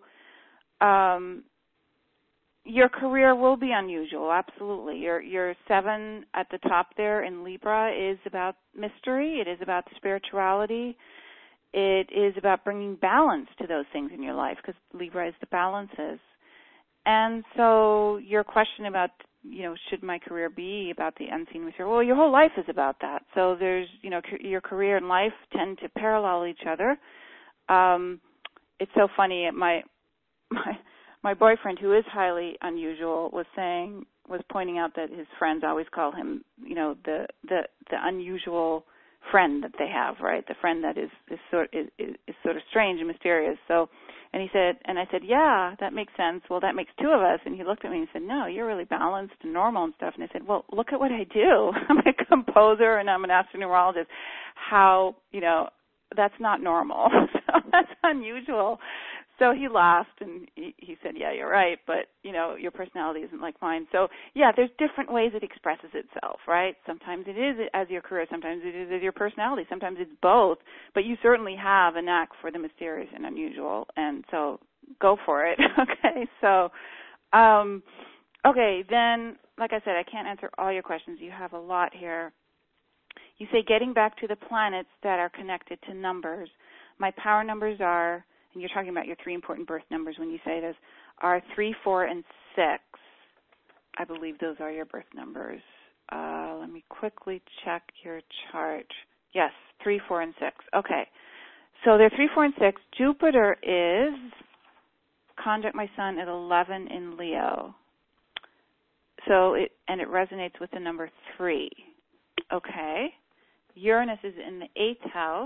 your career will be unusual, absolutely. Your 7 at the top there in Libra is about mystery. It is about spirituality. It is about bringing balance to those things in your life because Libra is the balances. And so your question about, should my career be about the unseen mystery? Well, your whole life is about that. So there's, your career and life tend to parallel each other. It's so funny. My boyfriend, who is highly unusual, was pointing out that his friends always call him, the unusual friend that they have, right? The friend that is sort of strange and mysterious. So, and I said, yeah, that makes sense. Well, that makes two of us. And he looked at me and said, no, you're really balanced and normal and stuff. And I said, well, look at what I do. I'm a composer and I'm an astronumerologist. How, that's not normal. So that's unusual. So he laughed and he said, yeah, you're right, but, your personality isn't like mine. So, yeah, there's different ways it expresses itself, right? Sometimes it is as your career, sometimes it is as your personality, sometimes it's both, but you certainly have a knack for the mysterious and unusual, and so go for it, okay? So, okay, then, like I said, I can't answer all your questions. You have a lot here. You say getting back to the planets that are connected to numbers. My power numbers are, and you're talking about your three important birth numbers when you say this, are 3, 4, and 6. I believe those are your birth numbers. Let me quickly check your chart. Yes, 3, 4, and 6. Okay. So they're 3, 4, and 6. Jupiter is conjunct my sun at 11 in Leo. So it resonates with the number 3. Okay. Uranus is in the 8th house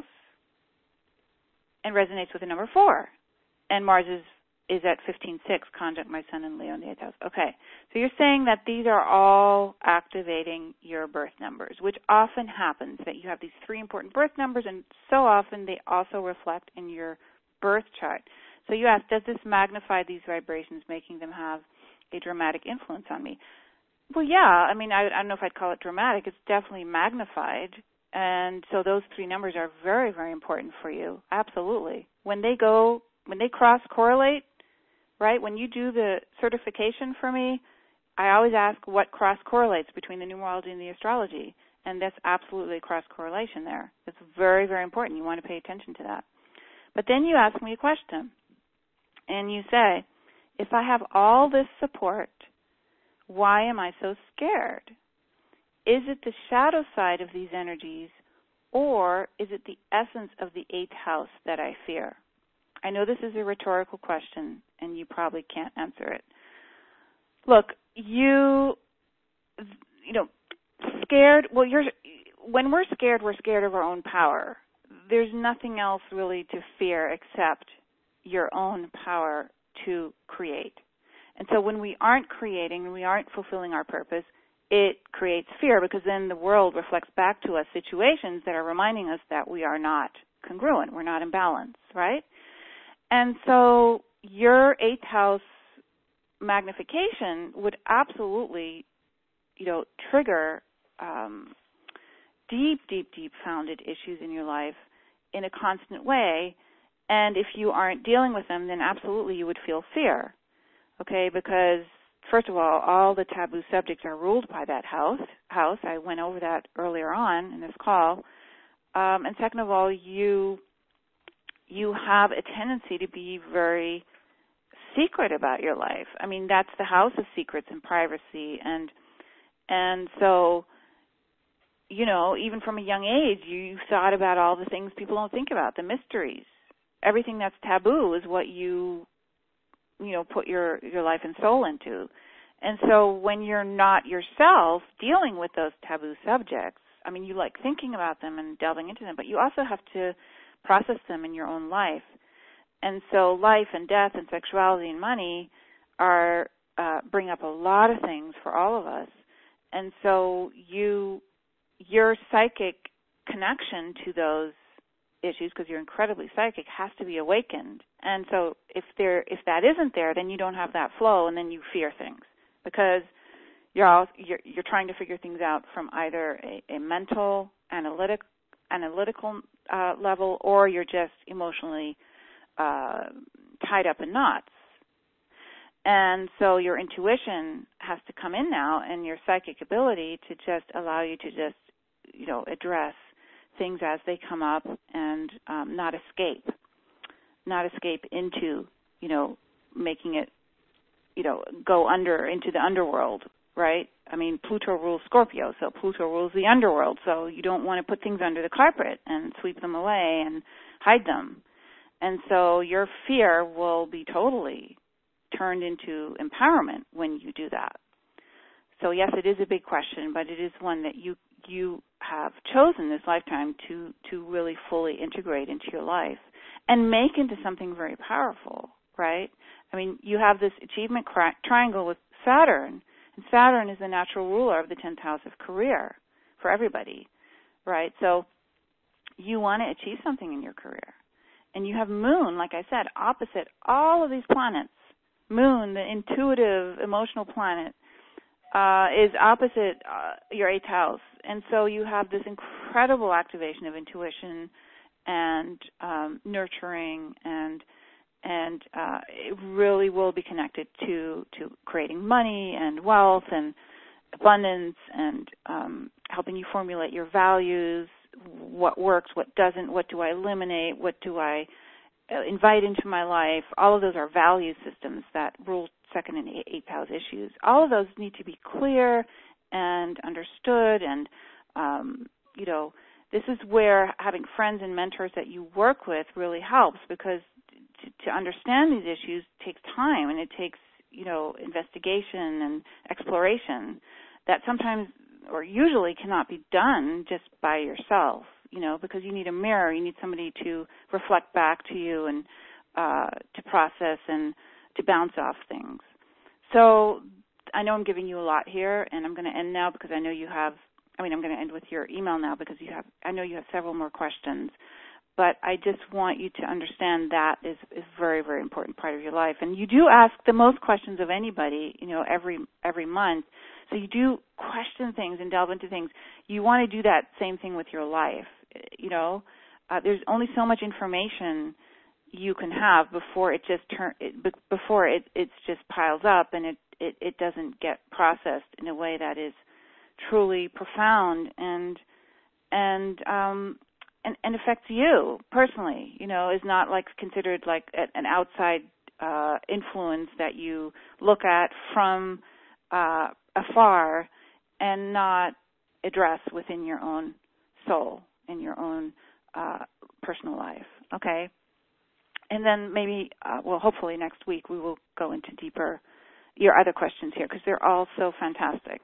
and resonates with the number 4. And Mars is at 15-6, conjunct my sun and Leo in the 8th house. Okay. So you're saying that these are all activating your birth numbers, which often happens, that you have these three important birth numbers, and so often they also reflect in your birth chart. So you ask, does this magnify these vibrations, making them have a dramatic influence on me? Well, yeah. I mean, I don't know if I'd call it dramatic. It's definitely magnified. And so those three numbers are very, very important for you. Absolutely. When they cross-correlate, right, when you do the certification for me, I always ask what cross-correlates between the numerology and the astrology. And that's absolutely a cross-correlation there. It's very, very important. You want to pay attention to that. But then you ask me a question. And you say, if I have all this support, why am I so scared? Is it the shadow side of these energies, or is it the essence of the 8th house that I fear? I know this is a rhetorical question, and you probably can't answer it. Look, scared, when we're scared of our own power. There's nothing else really to fear except your own power to create. And so when we aren't creating, when we aren't fulfilling our purpose, it creates fear, because then the world reflects back to us situations that are reminding us that we are not congruent, we're not in balance, right? And so your 8th house magnification would absolutely, trigger deep founded issues in your life in a constant way. And if you aren't dealing with them, then absolutely you would feel fear, okay? Because first of all the taboo subjects are ruled by that house. I went over that earlier on in this call. And second of all, you have a tendency to be very secret about your life. I mean, that's the house of secrets and privacy. And so, even from a young age, you thought about all the things people don't think about, the mysteries. Everything that's taboo is what you put your life and soul into. And so when you're not yourself dealing with those taboo subjects, I mean, you like thinking about them and delving into them, but you also have to process them in your own life. And so life and death and sexuality and money bring up a lot of things for all of us. And so your psychic connection to those issues, because you're incredibly psychic, has to be awakened. And so if that isn't there, then you don't have that flow, and then you fear things, because you're trying to figure things out from either a mental, analytical level, or you're just emotionally tied up in knots. And so your intuition has to come in now, and your psychic ability to just allow you to just, address things as they come up, and not escape into, making it, go into the underworld, right? I mean, Pluto rules Scorpio, so Pluto rules the underworld, so you don't want to put things under the carpet and sweep them away and hide them. And so your fear will be totally turned into empowerment when you do that. So yes, it is a big question, but it is one that you have chosen this lifetime to really fully integrate into your life and make into something very powerful, right? I mean, you have this achievement triangle with Saturn, and Saturn is the natural ruler of the 10th house of career for everybody, right? So you want to achieve something in your career. And you have Moon, like I said, opposite all of these planets. Moon, the intuitive, emotional planet, is opposite your 8th house. And so you have this incredible activation of intuition and nurturing, and it really will be connected to creating money and wealth and abundance and helping you formulate your values, what works, what doesn't, what do I eliminate, what do I invite into my life. All of those are value systems that rule 2nd and 8th house issues. All of those need to be clear and understood, and this is where having friends and mentors that you work with really helps, because to understand these issues takes time, and it takes investigation and exploration that sometimes or usually cannot be done just by yourself, because you need a mirror, you need somebody to reflect back to you and to process and to bounce off things. So I know I'm giving you a lot here, and I'm going to end now because I know I'm going to end with your email now because I know you have several more questions. But I just want you to understand that is a very, very important part of your life. And you do ask the most questions of anybody, every month. So you do question things and delve into things. You want to do that same thing with your life. There's only so much information you can have before it just it's just piles up and it doesn't get processed in a way that is truly profound and affects you personally, is not like considered like an outside influence that you look at from afar and not address within your own soul, in your own personal life, okay? And then maybe, hopefully next week we will go into deeper your other questions here because they're all so fantastic.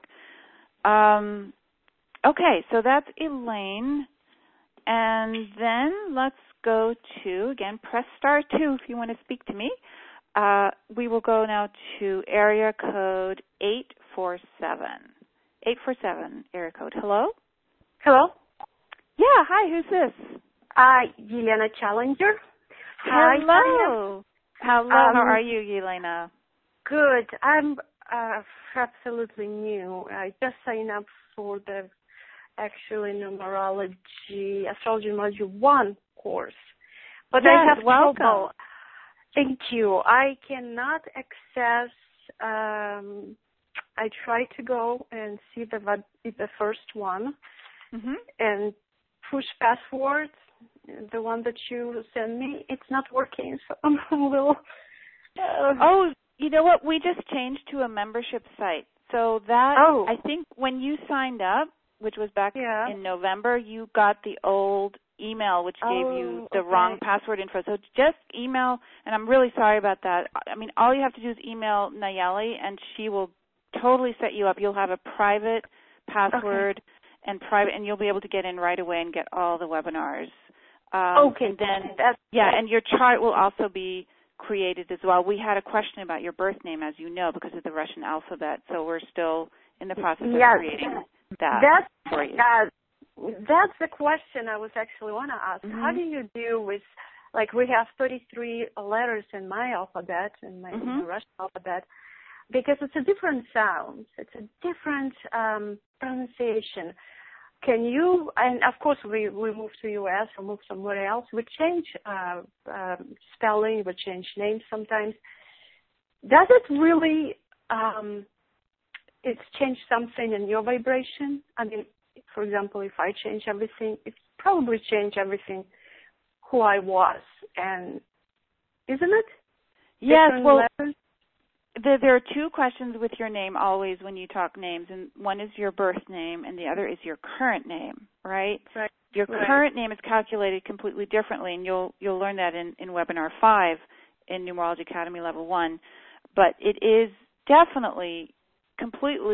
Okay, so that's Elaine. And then let's go to, again, press star 2 if you want to speak to me. We will go now to area code 847. 847 area code. Hello? Hello? Yeah, hi, who's this? Yelena Challenger. Hello. Hello, how are you, Yelena? Good. I'm absolutely new. I just signed up for the numerology, astrology module 1 course. But yes, I have welcome. trouble. Thank you. I cannot access, I tried to go and see the first one and push passwords, the one that you sent me. It's not working, so I'm a little... Oh, you know what? We just changed to a membership site. So that, I think when you signed up, which was back in November, you got the old email, which gave you the wrong password info. So just email, and I'm really sorry about that. I mean, all you have to do is email Nayeli, and she will totally set you up. You'll have a private password and you'll be able to get in right away and get all the webinars. And then, and your chart will also be created as well. We had a question about your birth name, as you know, because of the Russian alphabet. So we're still in the process of creating that for you. That's the question I was actually want to ask. How do you deal with, like, we have 33 letters in my alphabet, in my Russian alphabet, because it's a different sound. It's a different pronunciation. Can you, and of course we move to U.S. or move somewhere else, we change spelling, we change names sometimes. Does it really, it's changed something in your vibration? I mean, for example, if I change everything, it probably changed everything who I was, and isn't it? Yes, different well, letters? There are two questions with your name always when you talk names, and one is your birth name and the other is your current name, right? Right. Your current name is calculated completely differently, and you'll learn that in Webinar 5 in Numerology Academy Level 1. But it is definitely completely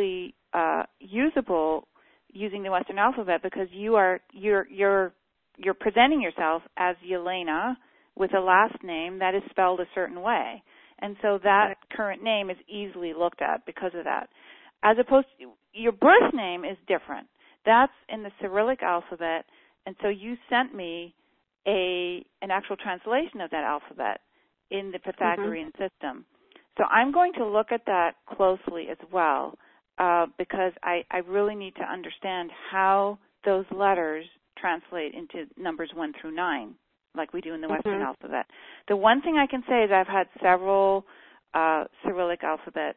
usable using the Western alphabet because you're presenting yourself as Yelena with a last name that is spelled a certain way. And so that current name is easily looked at because of that. As opposed to your birth name is different. That's in the Cyrillic alphabet, and so you sent me an actual translation of that alphabet in the Pythagorean system. So I'm going to look at that closely as well because I really need to understand how those letters translate into numbers 1 through 9, like we do in the Western alphabet. The one thing I can say is I've had several Cyrillic alphabet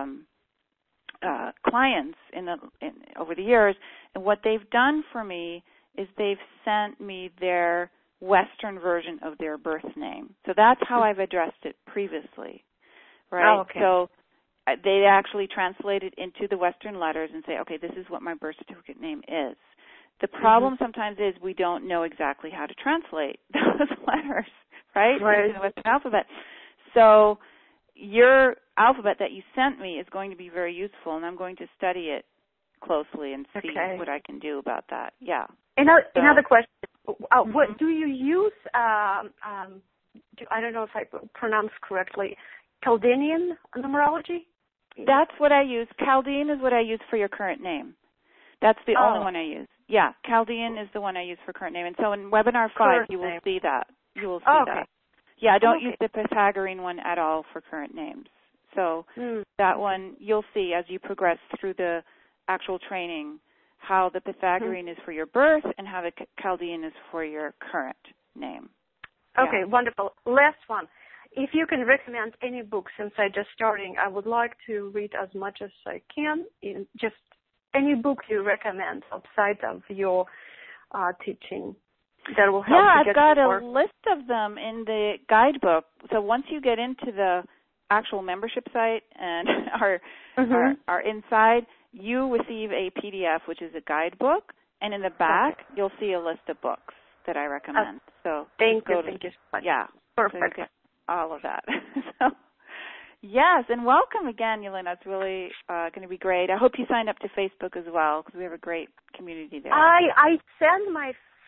clients over the years, and what they've done for me is they've sent me their Western version of their birth name. So that's how I've addressed it previously, right? Oh, okay. So they actually translate it into the Western letters and say, okay, this is what my birth certificate name is. The problem sometimes is we don't know exactly how to translate those letters, right, into the Western alphabet. So your alphabet that you sent me is going to be very useful, and I'm going to study it closely and see what I can do about that. Yeah. Another question. What do you use, I don't know if I pronounced correctly, Chaldean numerology? That's what I use. Chaldean is what I use for your current name. That's the only one I use. Yeah, Chaldean is the one I use for current name. And so in Webinar 5, you will see that. You will see that. Yeah, I don't use the Pythagorean one at all for current names. So that one, you'll see as you progress through the actual training how the Pythagorean is for your birth and how the Chaldean is for your current name. Okay, wonderful. Last one. If you can recommend any book, since I'm just starting, I would like to read as much as I can. Just any book you recommend outside of your teaching that will help. Yeah, I've got a list of them in the guidebook. So once you get into the actual membership site and are inside, you receive a PDF, which is a guidebook, and in the back you'll see a list of books that I recommend. So thank you so much. Yeah, perfect. So all of that. So yes, and welcome again, Yelena. It's really going to be great. I hope you signed up to Facebook as well because we have a great community there. I send my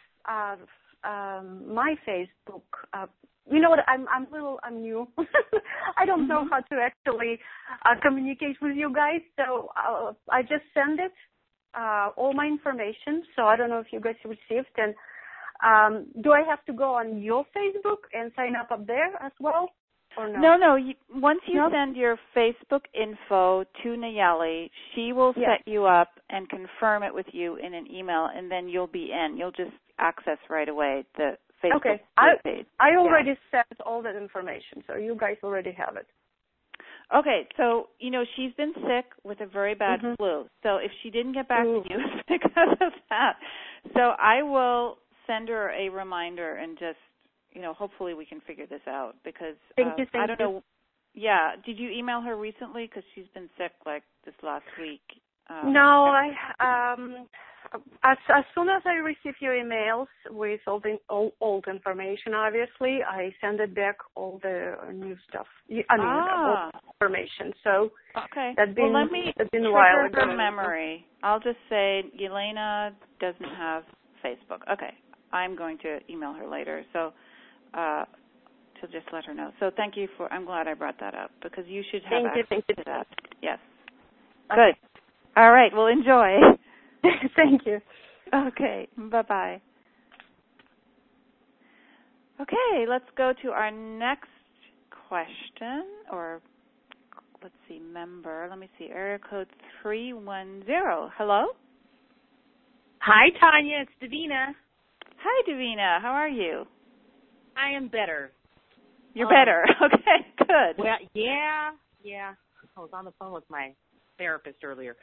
my Facebook. You know what? I'm new. I don't know how to actually communicate with you guys, so I just send it all my information. So I don't know if you guys received. And do I have to go on your Facebook and sign up there as well, or no? No. Once you send your Facebook info to Nayeli, she will set you up and confirm it with you in an email, and then you'll be in. You'll just access right away the Facebook page. I already sent all that information, so you guys already have it. Okay, so, she's been sick with a very bad flu. So if she didn't get back to you, it's because of that. So I will send her a reminder and just, hopefully we can figure this out because thank you. I don't know. Yeah, did you email her recently? Because she's been sick like this last week. No, as soon as I receive your emails with all the old information, obviously, I send it back all the new stuff. All the information. So that's been, let me a while ago. Her memory. I'll just say Yelena doesn't have Facebook. Okay, I'm going to email her later. So to just let her know. So thank you I'm glad I brought that up because you should have access to that. Yes. Okay. Good. All right. Well, enjoy. Thank you. Okay. Bye-bye. Okay, let's go to our next question, or let's see, member. Let me see, area code 310. Hello? Hi, Tanya. It's Davina. Hi, Davina. How are you? I am better. You're better. Okay, good. Well, yeah. I was on the phone with my therapist earlier.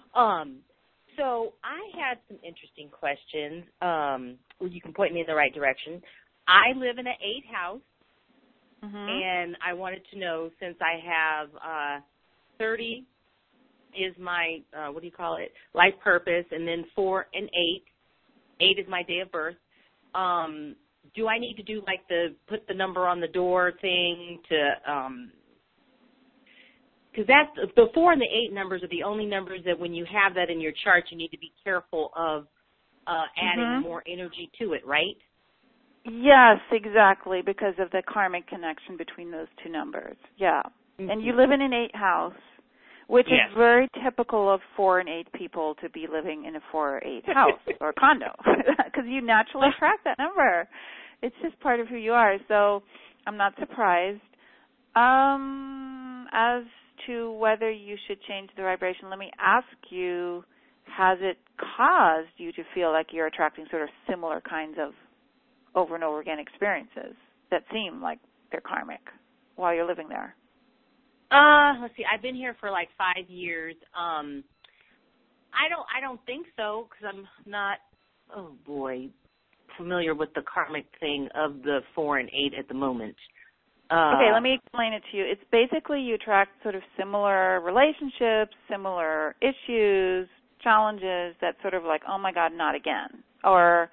So I had some interesting questions. You can point me in the right direction. I live in an 8 house, and I wanted to know, since I have 30 is my, life purpose, and then 4 and 8. 8 is my day of birth. Do I need to do put the number on the door thing to, because that's the 4 and the 8 numbers are the only numbers that when you have that in your chart, you need to be careful of adding more energy to it, right? Yes, exactly, because of the karmic connection between those two numbers. Yeah. And you live in an 8 house, which is very typical of 4 and 8 people to be living in a 4 or 8 house or condo, because you naturally attract that number. It's just part of who you are. So I'm not surprised. As to whether you should change the vibration, let me ask you, has it caused you to feel like you're attracting sort of similar kinds of over and over again experiences that seem like they're karmic while you're living there? Let's see. I've been here for like 5 years. I don't think so, because I'm not, familiar with the karmic thing of the 4 and 8 at the moment. Okay, let me explain it to you. It's basically you attract sort of similar relationships, similar issues, challenges that sort of like, oh my God, not again. Or,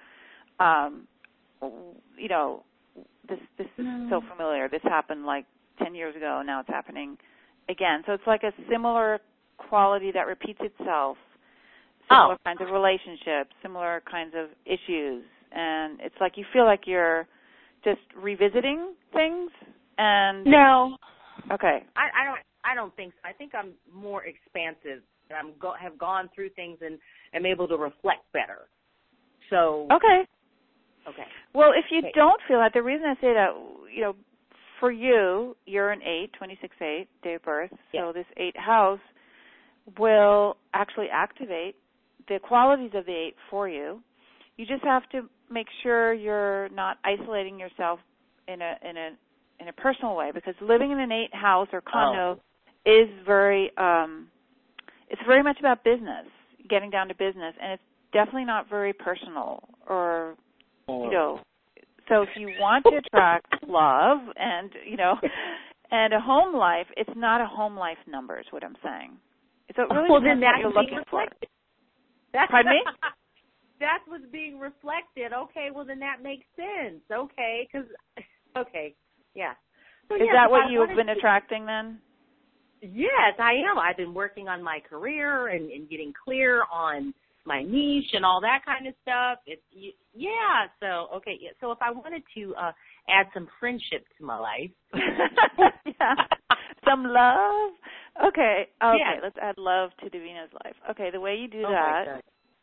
this is so familiar. This happened like 10 years ago, and now it's happening again. So it's like a similar quality that repeats itself, similar kinds of relationships, similar kinds of issues. And it's like you feel like you're just revisiting things. And no. Okay. I don't think so. I think I'm more expansive. And have gone through things and am able to reflect better. So. Okay. Well, if you okay. don't feel that, the reason I say that, for you, you're an 8, 26-8, day of birth. So this 8 house will actually activate the qualities of the 8 for you. You just have to make sure you're not isolating yourself in a personal way, because living in an 8 house or condo is very it's very much about business, getting down to business, and it's definitely not very personal or So if you want to attract love and and a home life, it's not a home life number, is what I'm saying. So it really depends what you're looking for. Pardon me? That's what's being reflected. Okay, well then that makes sense. Okay, yeah. So, is that what you've been attracting then? Yes, I am. I've been working on my career and getting clear on my niche and all that kind of stuff. So if I wanted to add some friendship to my life. Some love? Okay, let's add love to Davina's life. Okay, the way you do that.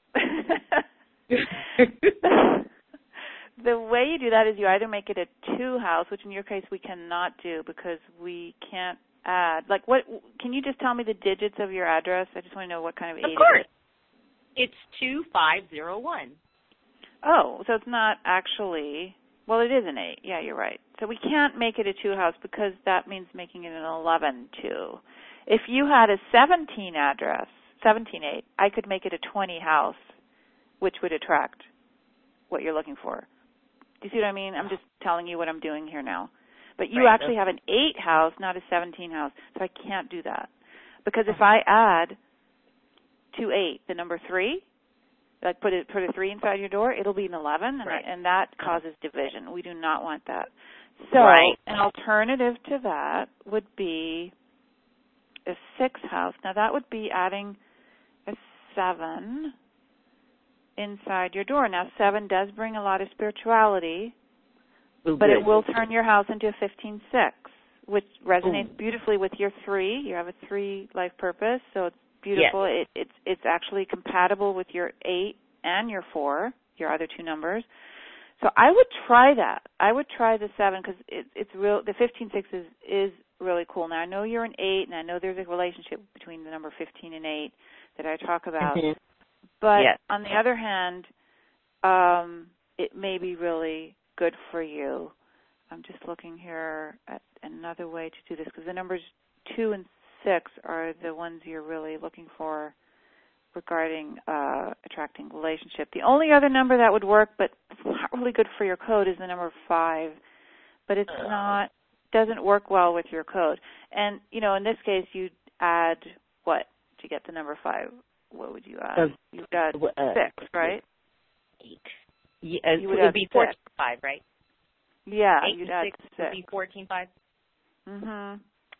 The way you do that is you either make it a 2 house, which in your case we cannot do because we can't add. Like, what? Can you just tell me the digits of your address? I just want to know what kind of 8 Of course. it is. It's 2501. Oh, so it's not actually, well, it is an 8. Yeah, you're right. So we can't make it a 2 house because that means making it an 11 too. If you had a 17 address, 17-8, I could make it a 20 house, which would attract what you're looking for. Do you see what I mean? I'm just telling you what I'm doing here now. But you actually have an 8 house, not a 17 house, so I can't do that. Because if I add to 8, the number 3, like put a 3 inside your door, it'll be an 11, and that causes division. We do not want that. So an alternative to that would be a 6 house. Now that would be adding a 7 inside your door. Now 7 does bring a lot of spirituality, but it will turn your house into a 15-6, which resonates beautifully with your 3. You have a 3 life purpose, so it's beautiful. Yes. It's actually compatible with your 8 and your 4, your other 2 numbers. So I would try that. I would try the 7 because it's real. The 15-6 is really cool. Now I know you're an 8, and I know there's a relationship between the number 15 and 8 that I talk about. Mm-hmm. But on the other hand, it may be really good for you. I'm just looking here at another way to do this because the numbers 2 and 6 are the ones you're really looking for regarding attracting relationship. The only other number that would work, but it's not really good for your code, is the number 5. But it's doesn't work well with your code. And, in this case, you'd add what to get the number 5? What would you add? You've got 6, right? 8. Yeah, it would be 14-5, right? Yeah, 8 you'd and add 6 6. would be 14-5. Mm-hmm.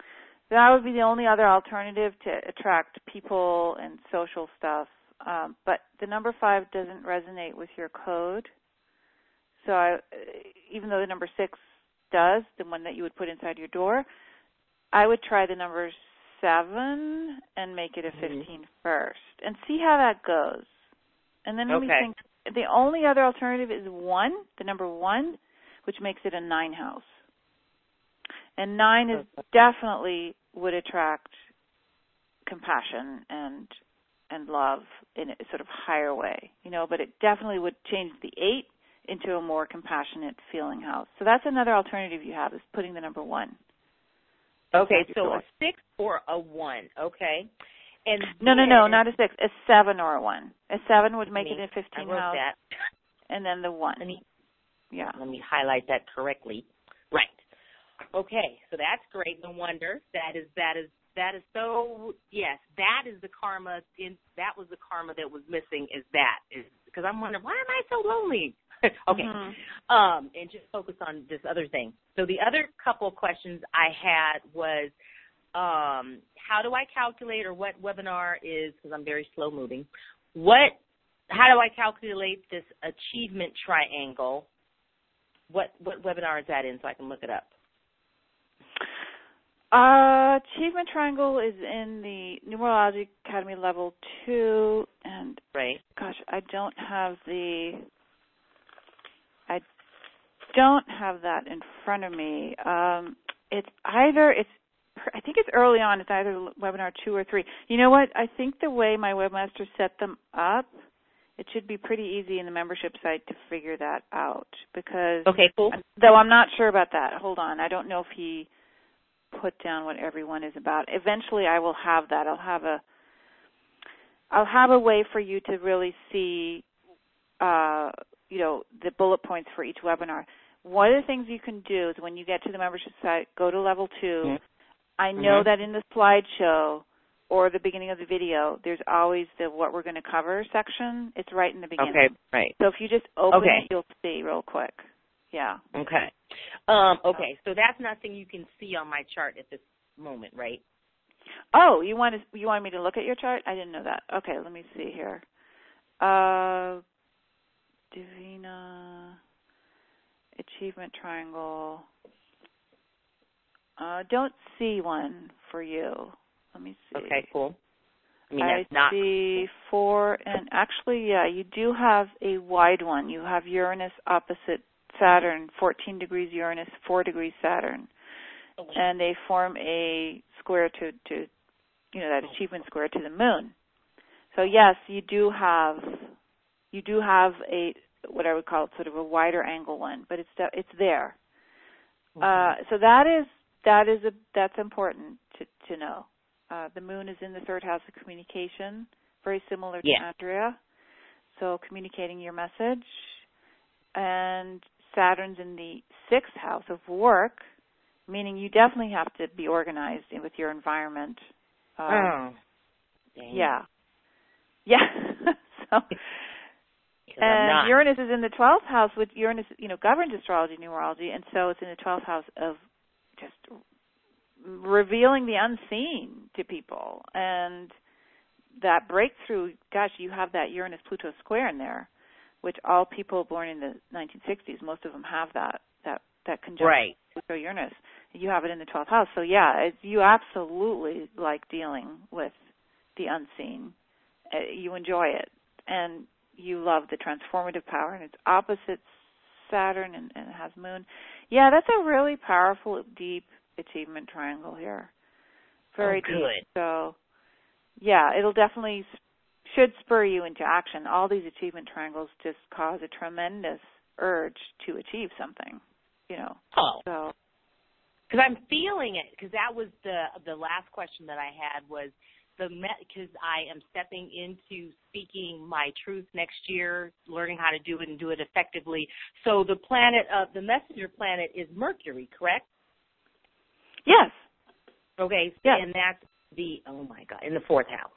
That would be the only other alternative to attract people and social stuff. But the number 5 doesn't resonate with your code. So even though the number 6 does, the one that you would put inside your door, I would try the number 7 and make it a 15 first and see how that goes. And then let me think. The only other alternative is 1, the number 1, which makes it a 9 house. And 9 is definitely would attract compassion and love in a sort of higher way, but it definitely would change the 8 into a more compassionate feeling house. So that's another alternative you have, is putting the number 1. Okay, so a 6 or a 1, okay. And no, not a 6, a 7 or a 1. A 7 would make it a 15 I wrote house. That. And then the 1. Let me highlight that correctly. Right. Okay, so that's great. No wonder. That is so, yes, that is the karma. That was the karma that was missing, is because I'm wondering, why am I so lonely? Okay. And just focus on this other thing. So the other couple of questions I had was, how do I calculate, or what webinar is, because I'm very slow moving, how do I calculate this achievement triangle? What webinar is that in, so I can look it up? Achievement triangle is in the Numerology Academy level 2, and gosh, I don't have that in front of me. I think it's early on. It's either webinar 2 or 3. You know what? I think the way my webmaster set them up, it should be pretty easy in the membership site to figure that out. Because cool. Though I'm not sure about that. Hold on. I don't know if he put down what everyone is about. Eventually, I will have that. I'll have a way for you to really see, the bullet points for each webinar. One of the things you can do is when you get to the membership site, go to level 2. I know that in the slideshow or the beginning of the video, there's always the what we're going to cover section. It's right in the beginning. Okay, right. So if you just open it, you'll see real quick. Yeah. Okay. So that's nothing you can see on my chart at this moment, right? Oh, you want me to look at your chart? I didn't know that. Okay, let me see here. Divina Achievement Triangle. Don't see one for you. Let me see. Okay, cool. I see 4, and actually, you do have a wide one. You have Uranus opposite Saturn, 14 degrees Uranus, 4 degrees Saturn, and they form a square to that achievement square to the moon. So yes, you do have a what I would call sort of a wider angle one, but it's there. So that's important to know. The moon is in the 3rd house of communication, very similar to Andrea. So communicating your message, and Saturn's in the 6th house of work, meaning you definitely have to be organized with your environment. Yeah. So, and Uranus is in the 12th house, which Uranus, governs astrology, numerology, and so it's in the 12th house of just revealing the unseen to people. And that breakthrough, gosh, you have that Uranus-Pluto square in there, which all people born in the 1960s, most of them have that conjunction Pluto-Uranus. You have it in the 12th house. So, you absolutely like dealing with the unseen. You enjoy it, and you love the transformative power, and it's opposite Saturn and it has moon. Yeah, that's a really powerful, deep achievement triangle here. Very deep. So, it'll definitely should spur you into action. All these achievement triangles just cause a tremendous urge to achieve something, So, because I'm feeling it, because that was the last question that I had was because I am stepping into speaking my truth next year, learning how to do it and do it effectively. So the messenger planet is Mercury, correct? Yes. Okay. Yes. And that's in the 4th house.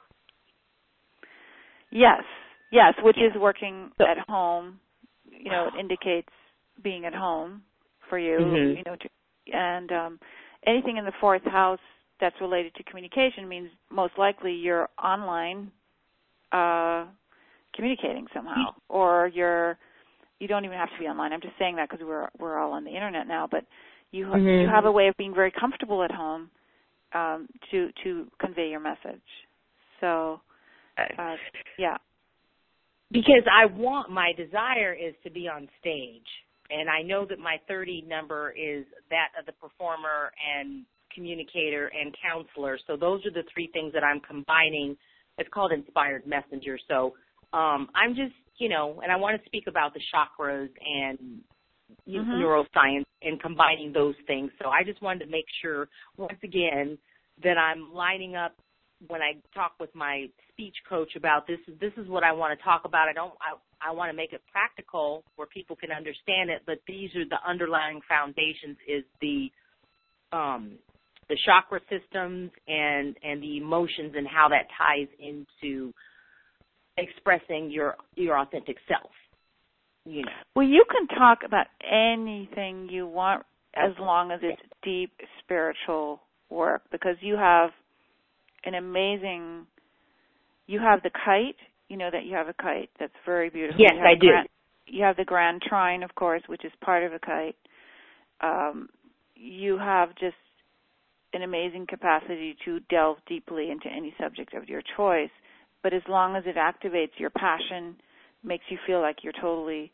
Yes, which is working at home. It indicates being at home for you. And anything in the 4th house that's related to communication means most likely you're online communicating somehow, or you don't even have to be online. I'm just saying that because we're all on the internet now, but you have a way of being very comfortable at home to convey your message. So, yeah. Because my desire is to be on stage, and I know that my 30 number is that of the performer and communicator and counselor. So those are the three things that I'm combining. It's called Inspired Messenger. So I'm just, and I want to speak about the chakras and neuroscience and combining those things. So I just wanted to make sure, once again, that I'm lining up when I talk with my speech coach about this is what I want to talk about. I want to make it practical where people can understand it, but these are the underlying foundations is the chakra systems and the emotions and how that ties into expressing your authentic self. Well, you can talk about anything you want as long as it's deep spiritual work, because you have you have the kite, that you have a kite that's very beautiful. Yes, I do. You have the grand trine, of course, which is part of a kite. You have just an amazing capacity to delve deeply into any subject of your choice, but as long as it activates your passion, makes you feel like you're totally,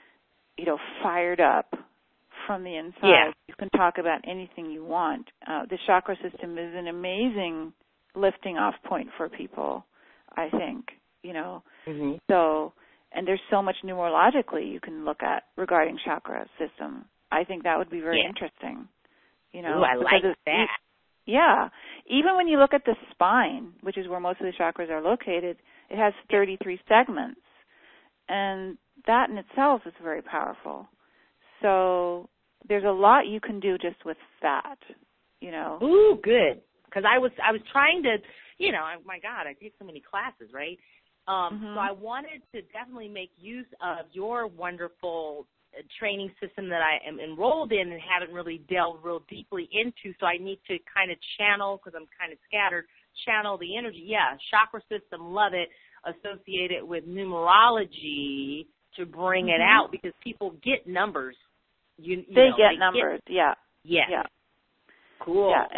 fired up from the inside, you can talk about anything you want. The chakra system is an amazing lifting off point for people, I think, So, and there's so much numerologically you can look at regarding chakra system. I think that would be very interesting, Ooh, I like that. Yeah. Even when you look at the spine, which is where most of the chakras are located, it has 33 segments. And that in itself is very powerful. So there's a lot you can do just with that, Ooh, good. Because I was trying to, my God, I take so many classes, right? So I wanted to definitely make use of your wonderful training system that I am enrolled in and haven't really delved real deeply into. So I need to kind of channel, because I'm kind of scattered, channel the energy. Yeah, chakra system, love it. Associate it with numerology to bring it out, because people get numbers. They get numbers. Yeah. Cool. Yeah,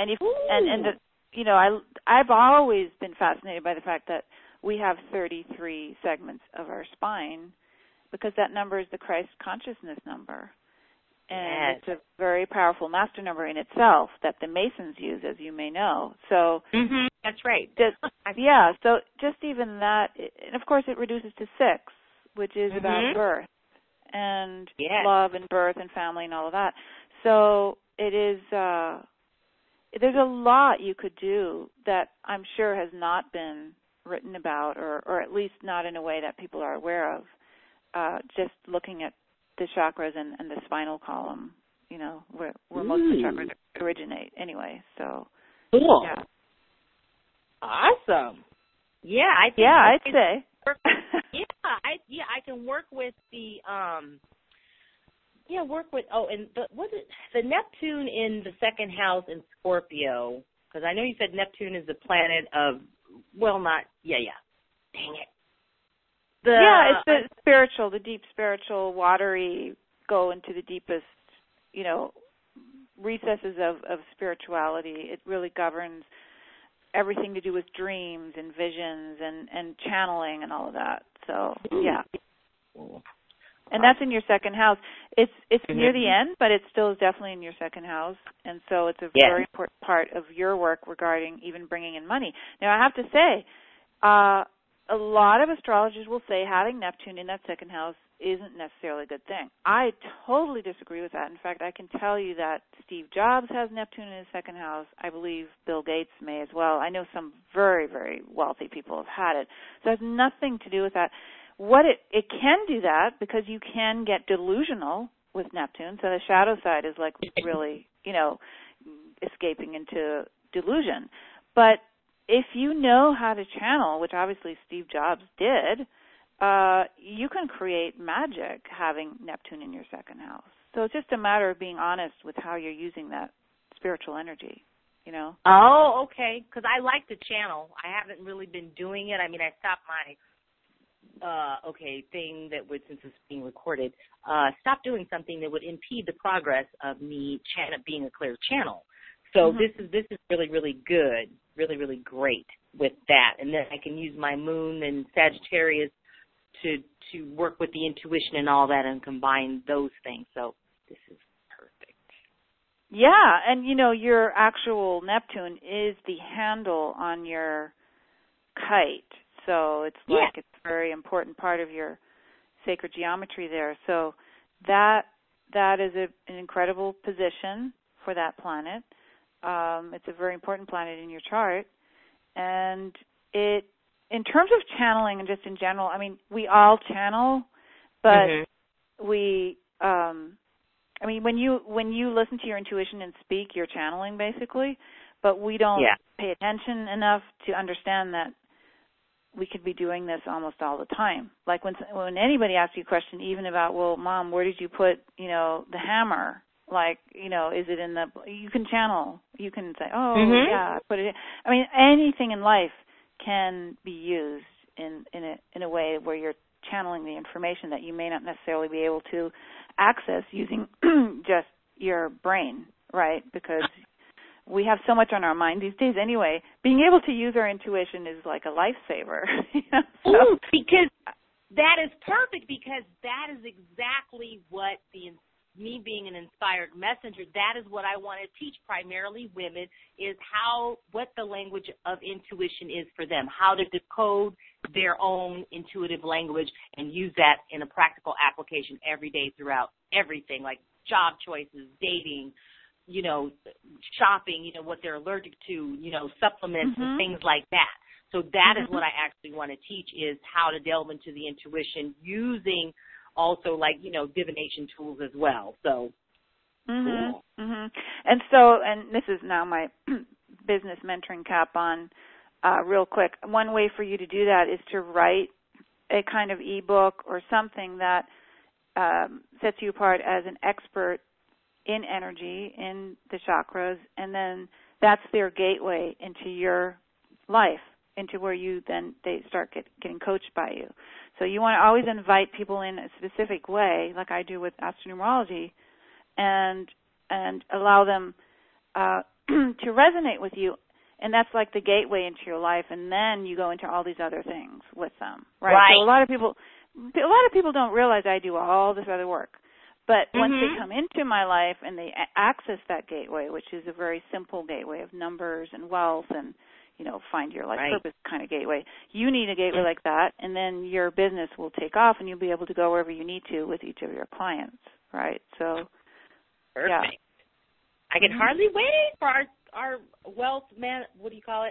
and I've always been fascinated by the fact that we have 33 segments of our spine, because that number is the Christ consciousness number. And it's a very powerful master number in itself that the Masons use, as you may know. So that's right. So just even that, and of course it reduces to 6, which is about birth and love and birth and family and all of that. So it is, there's a lot you could do that I'm sure has not been written about, or at least not in a way that people are aware of, just looking at the chakras and the spinal column, where most of the chakras originate anyway. So cool. Yeah. Awesome. Yeah, I'd say. I can work with the the Neptune in the second house in Scorpio, because I know you said Neptune is the planet of dang it. It's the spiritual, the deep spiritual, watery, go into the deepest, recesses of spirituality. It really governs everything to do with dreams and visions and channeling and all of that. So, yeah. And that's in your second house. It's near the end, but it still is definitely in your second house. And so it's a very important part of your work regarding even bringing in money. Now, I have to say, a lot of astrologers will say having Neptune in that second house isn't necessarily a good thing. I totally disagree with that. In fact, I can tell you that Steve Jobs has Neptune in his second house. I believe Bill Gates may as well. I know some very, very wealthy people have had it. So it has nothing to do with that. What it can do that, because you can get delusional with Neptune. So the shadow side is like really, escaping into delusion. But if you know how to channel, which obviously Steve Jobs did, you can create magic having Neptune in your second house. So it's just a matter of being honest with how you're using that spiritual energy, you know. Oh, okay, because I like to channel. I haven't really been doing it. I mean, I stopped my thing that would, since it's being recorded, stop doing something that would impede the progress of me being a clear channel. So this is really, really good, really, really great with that. And then I can use my moon and Sagittarius to work with the intuition and all that and combine those things. So this is perfect. Yeah, and you know, your actual Neptune is the handle on your kite. So it's like it's a very important part of your sacred geometry there. So that is an incredible position for that planet. It's a very important planet in your chart. And it, in terms of channeling and just in general, I mean, we all channel, but we, I mean, when you listen to your intuition and speak, you're channeling basically, but we don't pay attention enough to understand that we could be doing this almost all the time. Like when anybody asks you a question, even about, well, Mom, where did you put, you know, the hammer? Like, you know, is it in the, you can channel. You can say, oh, yeah, I put it in. I mean, anything in life can be used in a way where you're channeling the information that you may not necessarily be able to access using just your brain, right? Because we have so much on our mind these days anyway. Being able to use our intuition is like a lifesaver. You know? Ooh, because that is perfect, because that is exactly what me being an inspired messenger, that is what I want to teach primarily women, is what the language of intuition is for them, how to decode their own intuitive language and use that in a practical application every day throughout everything, like job choices, dating, you know, shopping, you know, what they're allergic to, you know, supplements and things like that. So that is what I actually want to teach, is how to delve into the intuition using also, like, you know, divination tools as well. So, cool. And so, and this is now my business mentoring cap on real quick. One way for you to do that is to write a kind of ebook or something that sets you apart as an expert in energy, in the chakras, and then that's their gateway into your life, into where they start getting coached by you. So you want to always invite people in a specific way, like I do with astronumerology, and allow them to resonate with you. And that's like the gateway into your life, and then you go into all these other things with them, right? So a lot of people don't realize I do all this other work. But once they come into my life and they access that gateway, which is a very simple gateway of numbers and wealth and, you know, find your life purpose kind of gateway, you need a gateway like that, and then your business will take off and you'll be able to go wherever you need to with each of your clients, right? So, perfect. I can hardly wait for our wealth what do you call it?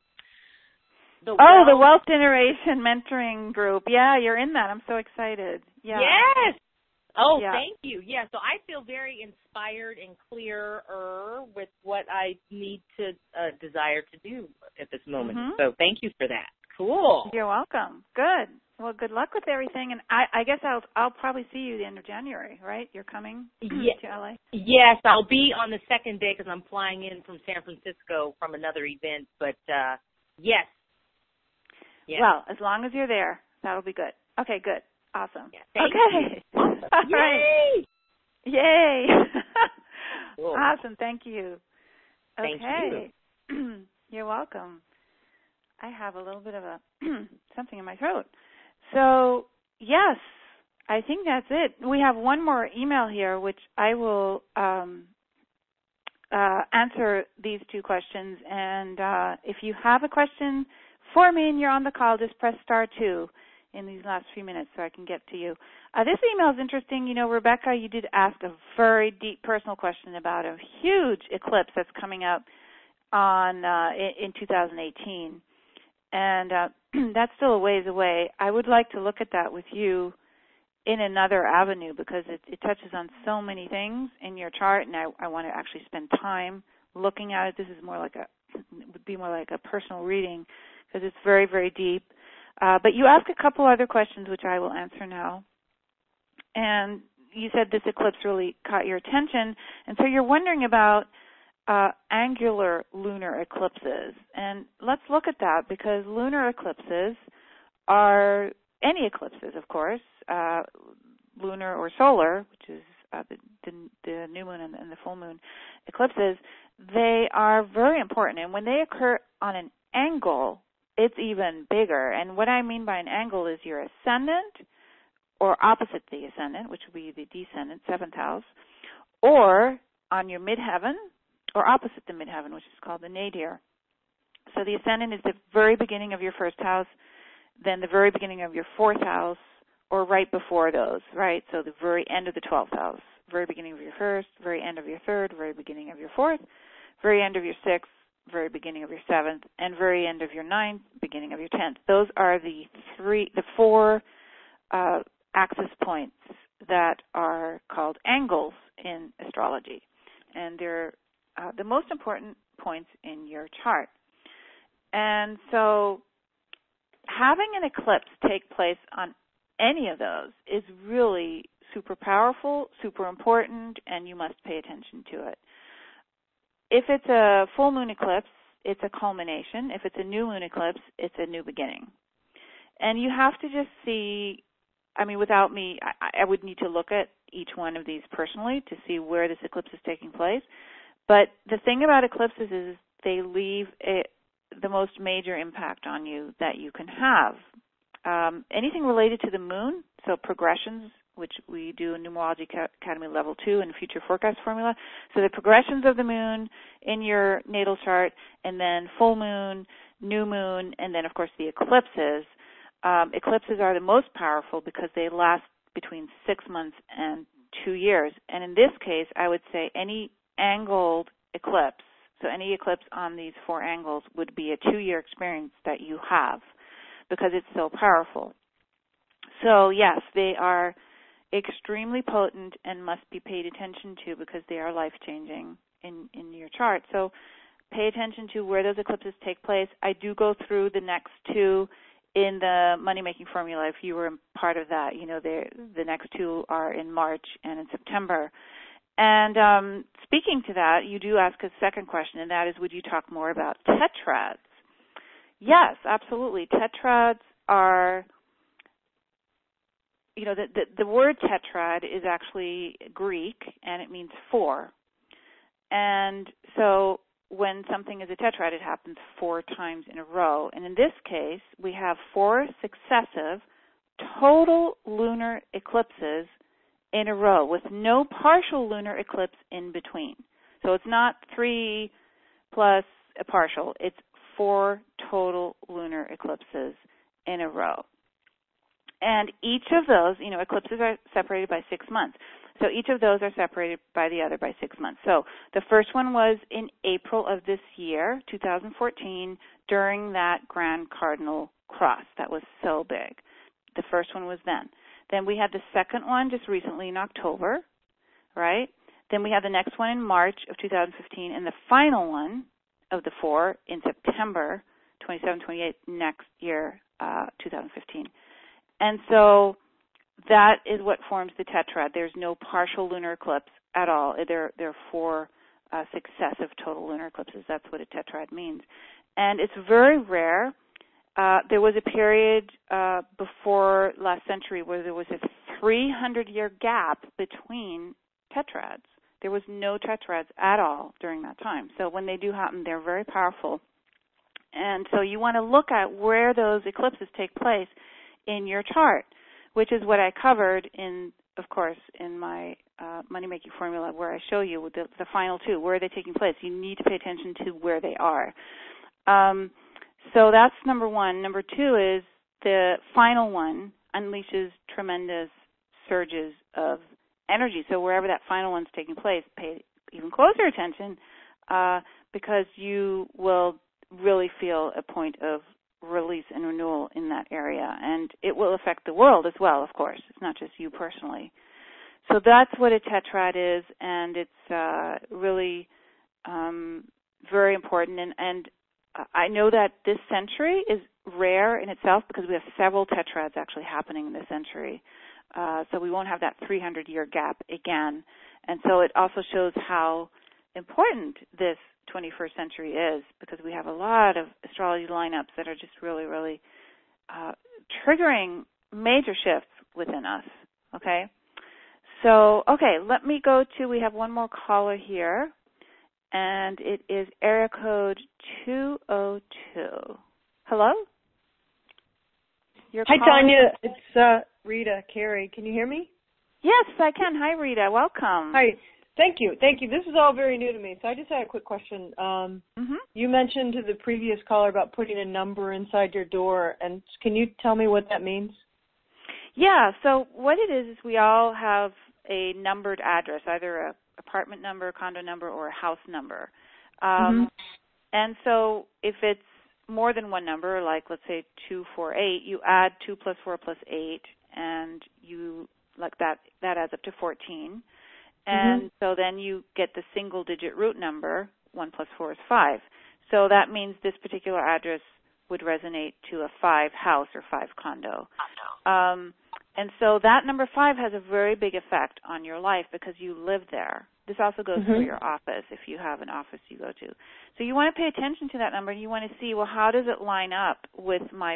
The wealth generation mentoring group. Yeah, you're in that. I'm so excited. Yeah. Yes. Oh, thank you. Yeah, so I feel very inspired and clearer with what I need to desire to do at this moment. So thank you for that. Cool. You're welcome. Good. Well, good luck with everything. And I guess I'll probably see you the end of January, right? You're coming to LA? Yes, I'll be on the second day because I'm flying in from San Francisco from another event. But, yes. Well, as long as you're there, that'll be good. Okay, good. Awesome. Yeah, thank you. Awesome. Yay! Yay! Cool. Awesome. Thank you. Thank you. You're welcome. I have a little bit of something in my throat. So, yes, I think that's it. We have one more email here, which I will answer these two questions. And if you have a question for me and you're on the call, just press *2 in these last few minutes so I can get to you. This email is interesting. You know, Rebecca, you did ask a very deep personal question about a huge eclipse that's coming up in 2018. And that's still a ways away. I would like to look at that with you in another avenue because it touches on so many things in your chart, and I want to actually spend time looking at it. This is would be more like a personal reading because it's very, very deep. But you asked a couple other questions, which I will answer now. And you said this eclipse really caught your attention. And so you're wondering about angular lunar eclipses. And let's look at that, because lunar eclipses are any eclipses, of course, lunar or solar, which is the new moon and the full moon eclipses. They are very important. And when they occur on an angle, it's even bigger. And what I mean by an angle is your ascendant or opposite the ascendant, which would be the descendant, 7th house, or on your midheaven or opposite the midheaven, which is called the nadir. So the ascendant is the very beginning of your 1st house, then the very beginning of your 4th house, or right before those, right? So the very end of the 12th house, very beginning of your 1st, very end of your 3rd, very beginning of your 4th, very end of your 6th, very beginning of your 7th, and very end of your 9th, beginning of your 10th. Those are the four axis points that are called angles in astrology. And they're the most important points in your chart. And so having an eclipse take place on any of those is really super powerful, super important, and you must pay attention to it. If it's a full moon eclipse, it's a culmination. If it's a new moon eclipse, it's a new beginning. And you have to just see, I mean, without me, I would need to look at each one of these personally to see where this eclipse is taking place. But the thing about eclipses is they leave the most major impact on you that you can have. Anything related to the moon, so progressions, which we do in Numerology Academy Level 2 and Future Forecast Formula. So the progressions of the moon in your natal chart, and then full moon, new moon, and then, of course, the eclipses. Eclipses are the most powerful because they last between 6 months and 2 years. And in this case, I would say any angled eclipse, so any eclipse on these 4 angles would be a 2-year experience that you have because it's so powerful. So, yes, they are extremely potent and must be paid attention to because they are life-changing in your chart. So pay attention to where those eclipses take place. I do go through the next 2 in the money-making formula. If you were part of that, you know, the next 2 are in March and in September. And speaking to that, you do ask a second question, and that is, would you talk more about tetrads? Yes, absolutely. Tetrads are, you know, the word tetrad is actually Greek, and it means 4. And so when something is a tetrad, it happens 4 times in a row. And in this case, we have 4 successive total lunar eclipses in a row with no partial lunar eclipse in between. So it's not 3 plus a partial. It's 4 total lunar eclipses in a row. And each of those, you know, eclipses are separated by 6 months. So each of those are separated by the other by 6 months. So the first one was in April of this year, 2014, during that Grand Cardinal Cross. That was so big. The first one was then. Then we had the second one just recently in October, right? Then we had the next one in March of 2015, and the final one of the 4 in September 27, 28 next year, 2015. And so that is what forms the tetrad. There's no partial lunar eclipse at all. There are 4 successive total lunar eclipses. That's what a tetrad means. And it's very rare. There was a period before last century where there was a 300-year gap between tetrads. There was no tetrads at all during that time. So when they do happen, they're very powerful. And so you want to look at where those eclipses take place in your chart, which is what I covered in, of course, in my money-making formula, where I show you the final 2. Where are they taking place? You need to pay attention to where they are. So that's number 1. Number 2 is the final one unleashes tremendous surges of energy. So wherever that final one's taking place, pay even closer attention because you will really feel a point of release and renewal in that area. And it will affect the world as well, of course. It's not just you personally. So that's what a tetrad is, and it's really very important. And I know that this century is rare in itself because we have several tetrads actually happening in this century. So we won't have that 300-year gap again. And so it also shows how important this 21st century is, because we have a lot of astrology lineups that are just really, really triggering major shifts within us, okay? So, okay, let me go to, we have one more caller here, and it is area code 202. Hello? Hi, Tanya. It's Rita Carey. Can you hear me? Yes, I can. Hi, Rita. Welcome. Hi. Thank you. Thank you. This is all very new to me, so I just had a quick question. You mentioned to the previous caller about putting a number inside your door, and can you tell me what that means? Yeah, so what it is we all have a numbered address, either an apartment number, condo number, or a house number. And so if it's more than one number, like let's say 248, you add 2 plus 4 plus 8, and you like that adds up to 14. And so then you get the single digit root number, 1 plus 4 is 5. So that means this particular address would resonate to a 5 house or 5 condo. And so that number 5 has a very big effect on your life because you live there. This also goes for your office if you have an office you go to. So you want to pay attention to that number, and you want to see, well, how does it line up with my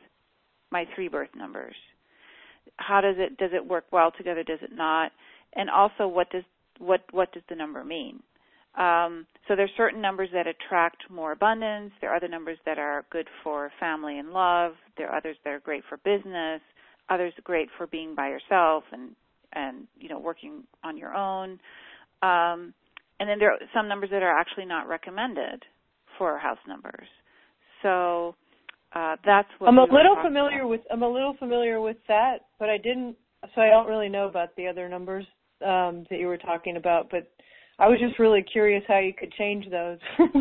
3 birth numbers? How does it work well together? Does it not? And also, what does the number mean? So there's certain numbers that attract more abundance. There are other numbers that are good for family and love. There are others that are great for business. Others are great for being by yourself and working on your own. And then there are some numbers that are actually not recommended for house numbers. So that's what I'm a little familiar with that, but I don't really know about the other numbers that you were talking about, but I was just really curious how you could change those.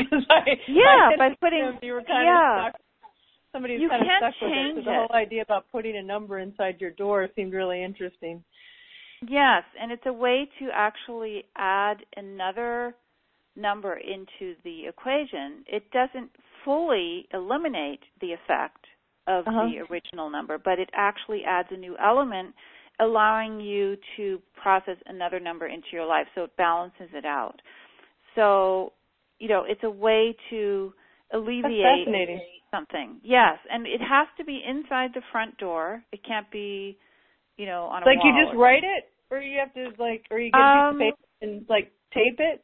By putting you were kind of stuck. Somebody's you kind of can't stuck with change it. So the whole idea about putting a number inside your door seemed really interesting. Yes, and it's a way to actually add another number into the equation. It doesn't fully eliminate the effect of the original number, but it actually adds a new element, allowing you to process another number into your life, so it balances it out. So, it's a way to alleviate something. Yes, and it has to be inside the front door. It can't be, on a wall. Like you just write it, or you have to or you get a piece of paper and tape it?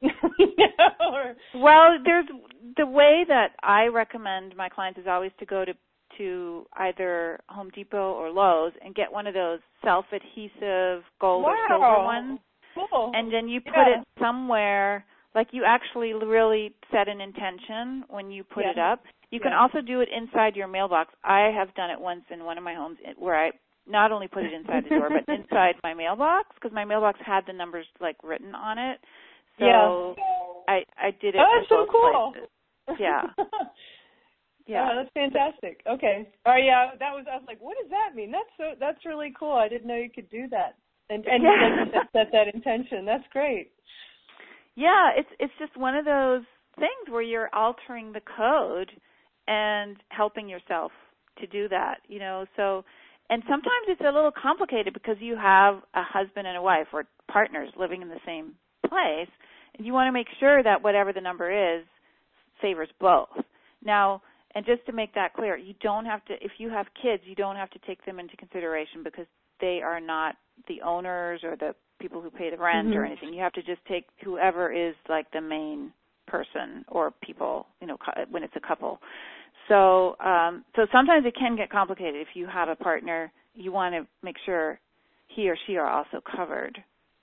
Well, there's the way that I recommend my clients is always to go to either Home Depot or Lowe's and get one of those self-adhesive gold or silver ones. Cool. And then you put it somewhere, like you actually really set an intention when you put it up. You can also do it inside your mailbox. I have done it once in one of my homes where I not only put it inside the door, but inside my mailbox, because my mailbox had the numbers written on it. So I did it. Oh, that's so cool. Places. Yeah. Yeah, that's fantastic. Okay. Oh yeah, I was like, what does that mean? That's really cool. I didn't know you could do that. And like you said, set that intention. That's great. Yeah, it's just one of those things where you're altering the code and helping yourself to do that, So, and sometimes it's a little complicated because you have a husband and a wife or partners living in the same place, and you want to make sure that whatever the number is favors both. Now, and just to make that clear, you don't have to, if you have kids, you don't have to take them into consideration because they are not the owners or the people who pay the rent or anything. You have to just take whoever is the main person or people, when it's a couple. So so sometimes it can get complicated. If you have a partner, you want to make sure he or she are also covered,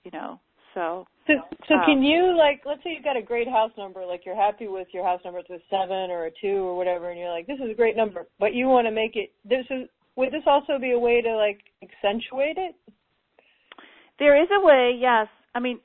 So can you, let's say you've got a great house number, you're happy with your house number, it's a 7 or a 2 or whatever, and you're like, this is a great number, but you want to make it, would this also be a way to, accentuate it? There is a way, yes. I mean,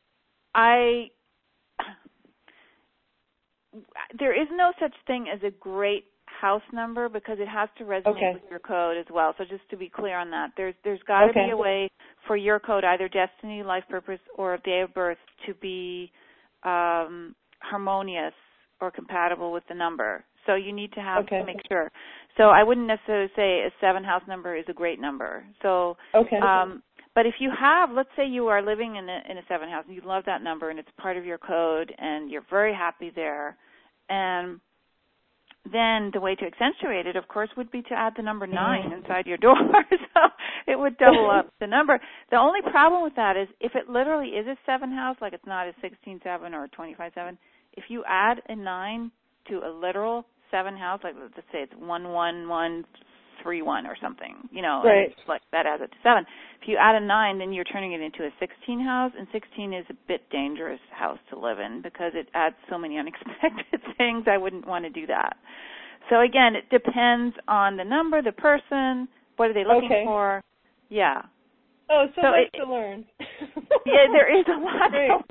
there is no such thing as a great house number because it has to resonate with your code as well. So just to be clear on that, there's got to be a way for your code, either destiny, life purpose, or day of birth, to be harmonious or compatible with the number. So you need to have to make sure. So I wouldn't necessarily say a 7 house number is a great number. So, but But if you have, let's say you are living in a 7 house and you love that number and it's part of your code and you're very happy there, and then the way to accentuate it, of course, would be to add the number 9 inside your door. So it would double up the number. The only problem with that is if it literally is a 7 house, like it's not a 16-7 or a 25-7, if you add a 9 to a literal 7 house, like let's say it's 11131 or something, right. It's like that adds up to 7. If you add a 9, then you're turning it into a 16 house, and 16 is a bit dangerous house to live in because it adds so many unexpected things. I wouldn't want to do that. So again, it depends on the number, the person, what are they looking for. Yeah. Oh, so much to learn. Yeah, there is a lot to learn.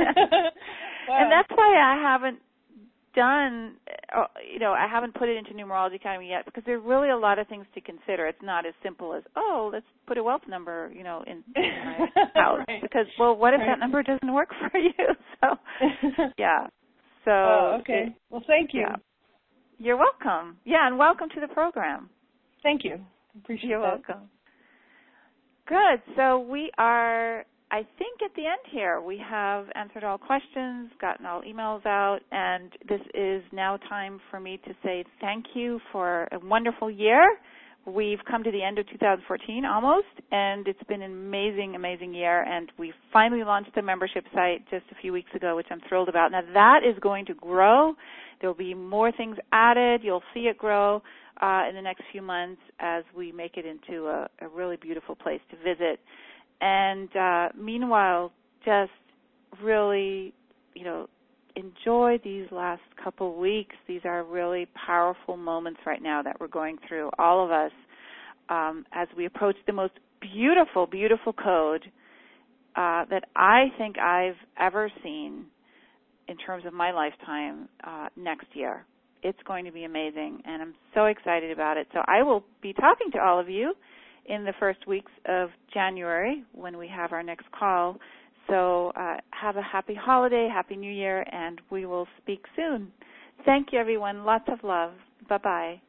Wow. And that's why I haven't done, I haven't put it into Numerology Academy yet because there are really a lot of things to consider. It's not as simple as, let's put a wealth number, in my house. Right. Because, what if that number doesn't work for you? So, yeah. So. Oh, okay. Well, thank you. Yeah. You're welcome. Yeah, and welcome to the program. Thank you. Appreciate You're that. welcome. Good. So we are, I think, at the end here. We have answered all questions, gotten all emails out, and this is now time for me to say thank you for a wonderful year. We've come to the end of 2014 almost, and it's been an amazing, amazing year, and we finally launched the membership site just a few weeks ago, which I'm thrilled about. Now, that is going to grow. There will be more things added. You'll see it grow in the next few months as we make it into a really beautiful place to visit. And meanwhile, just really, enjoy these last couple weeks. These are really powerful moments right now that we're going through, all of us, as we approach the most beautiful, beautiful code that I think I've ever seen in terms of my lifetime next year. It's going to be amazing, and I'm so excited about it. So I will be talking to all of you in the first weeks of January when we have our next call. So have a happy holiday, happy New Year, and we will speak soon. Thank you, everyone. Lots of love. Bye-bye.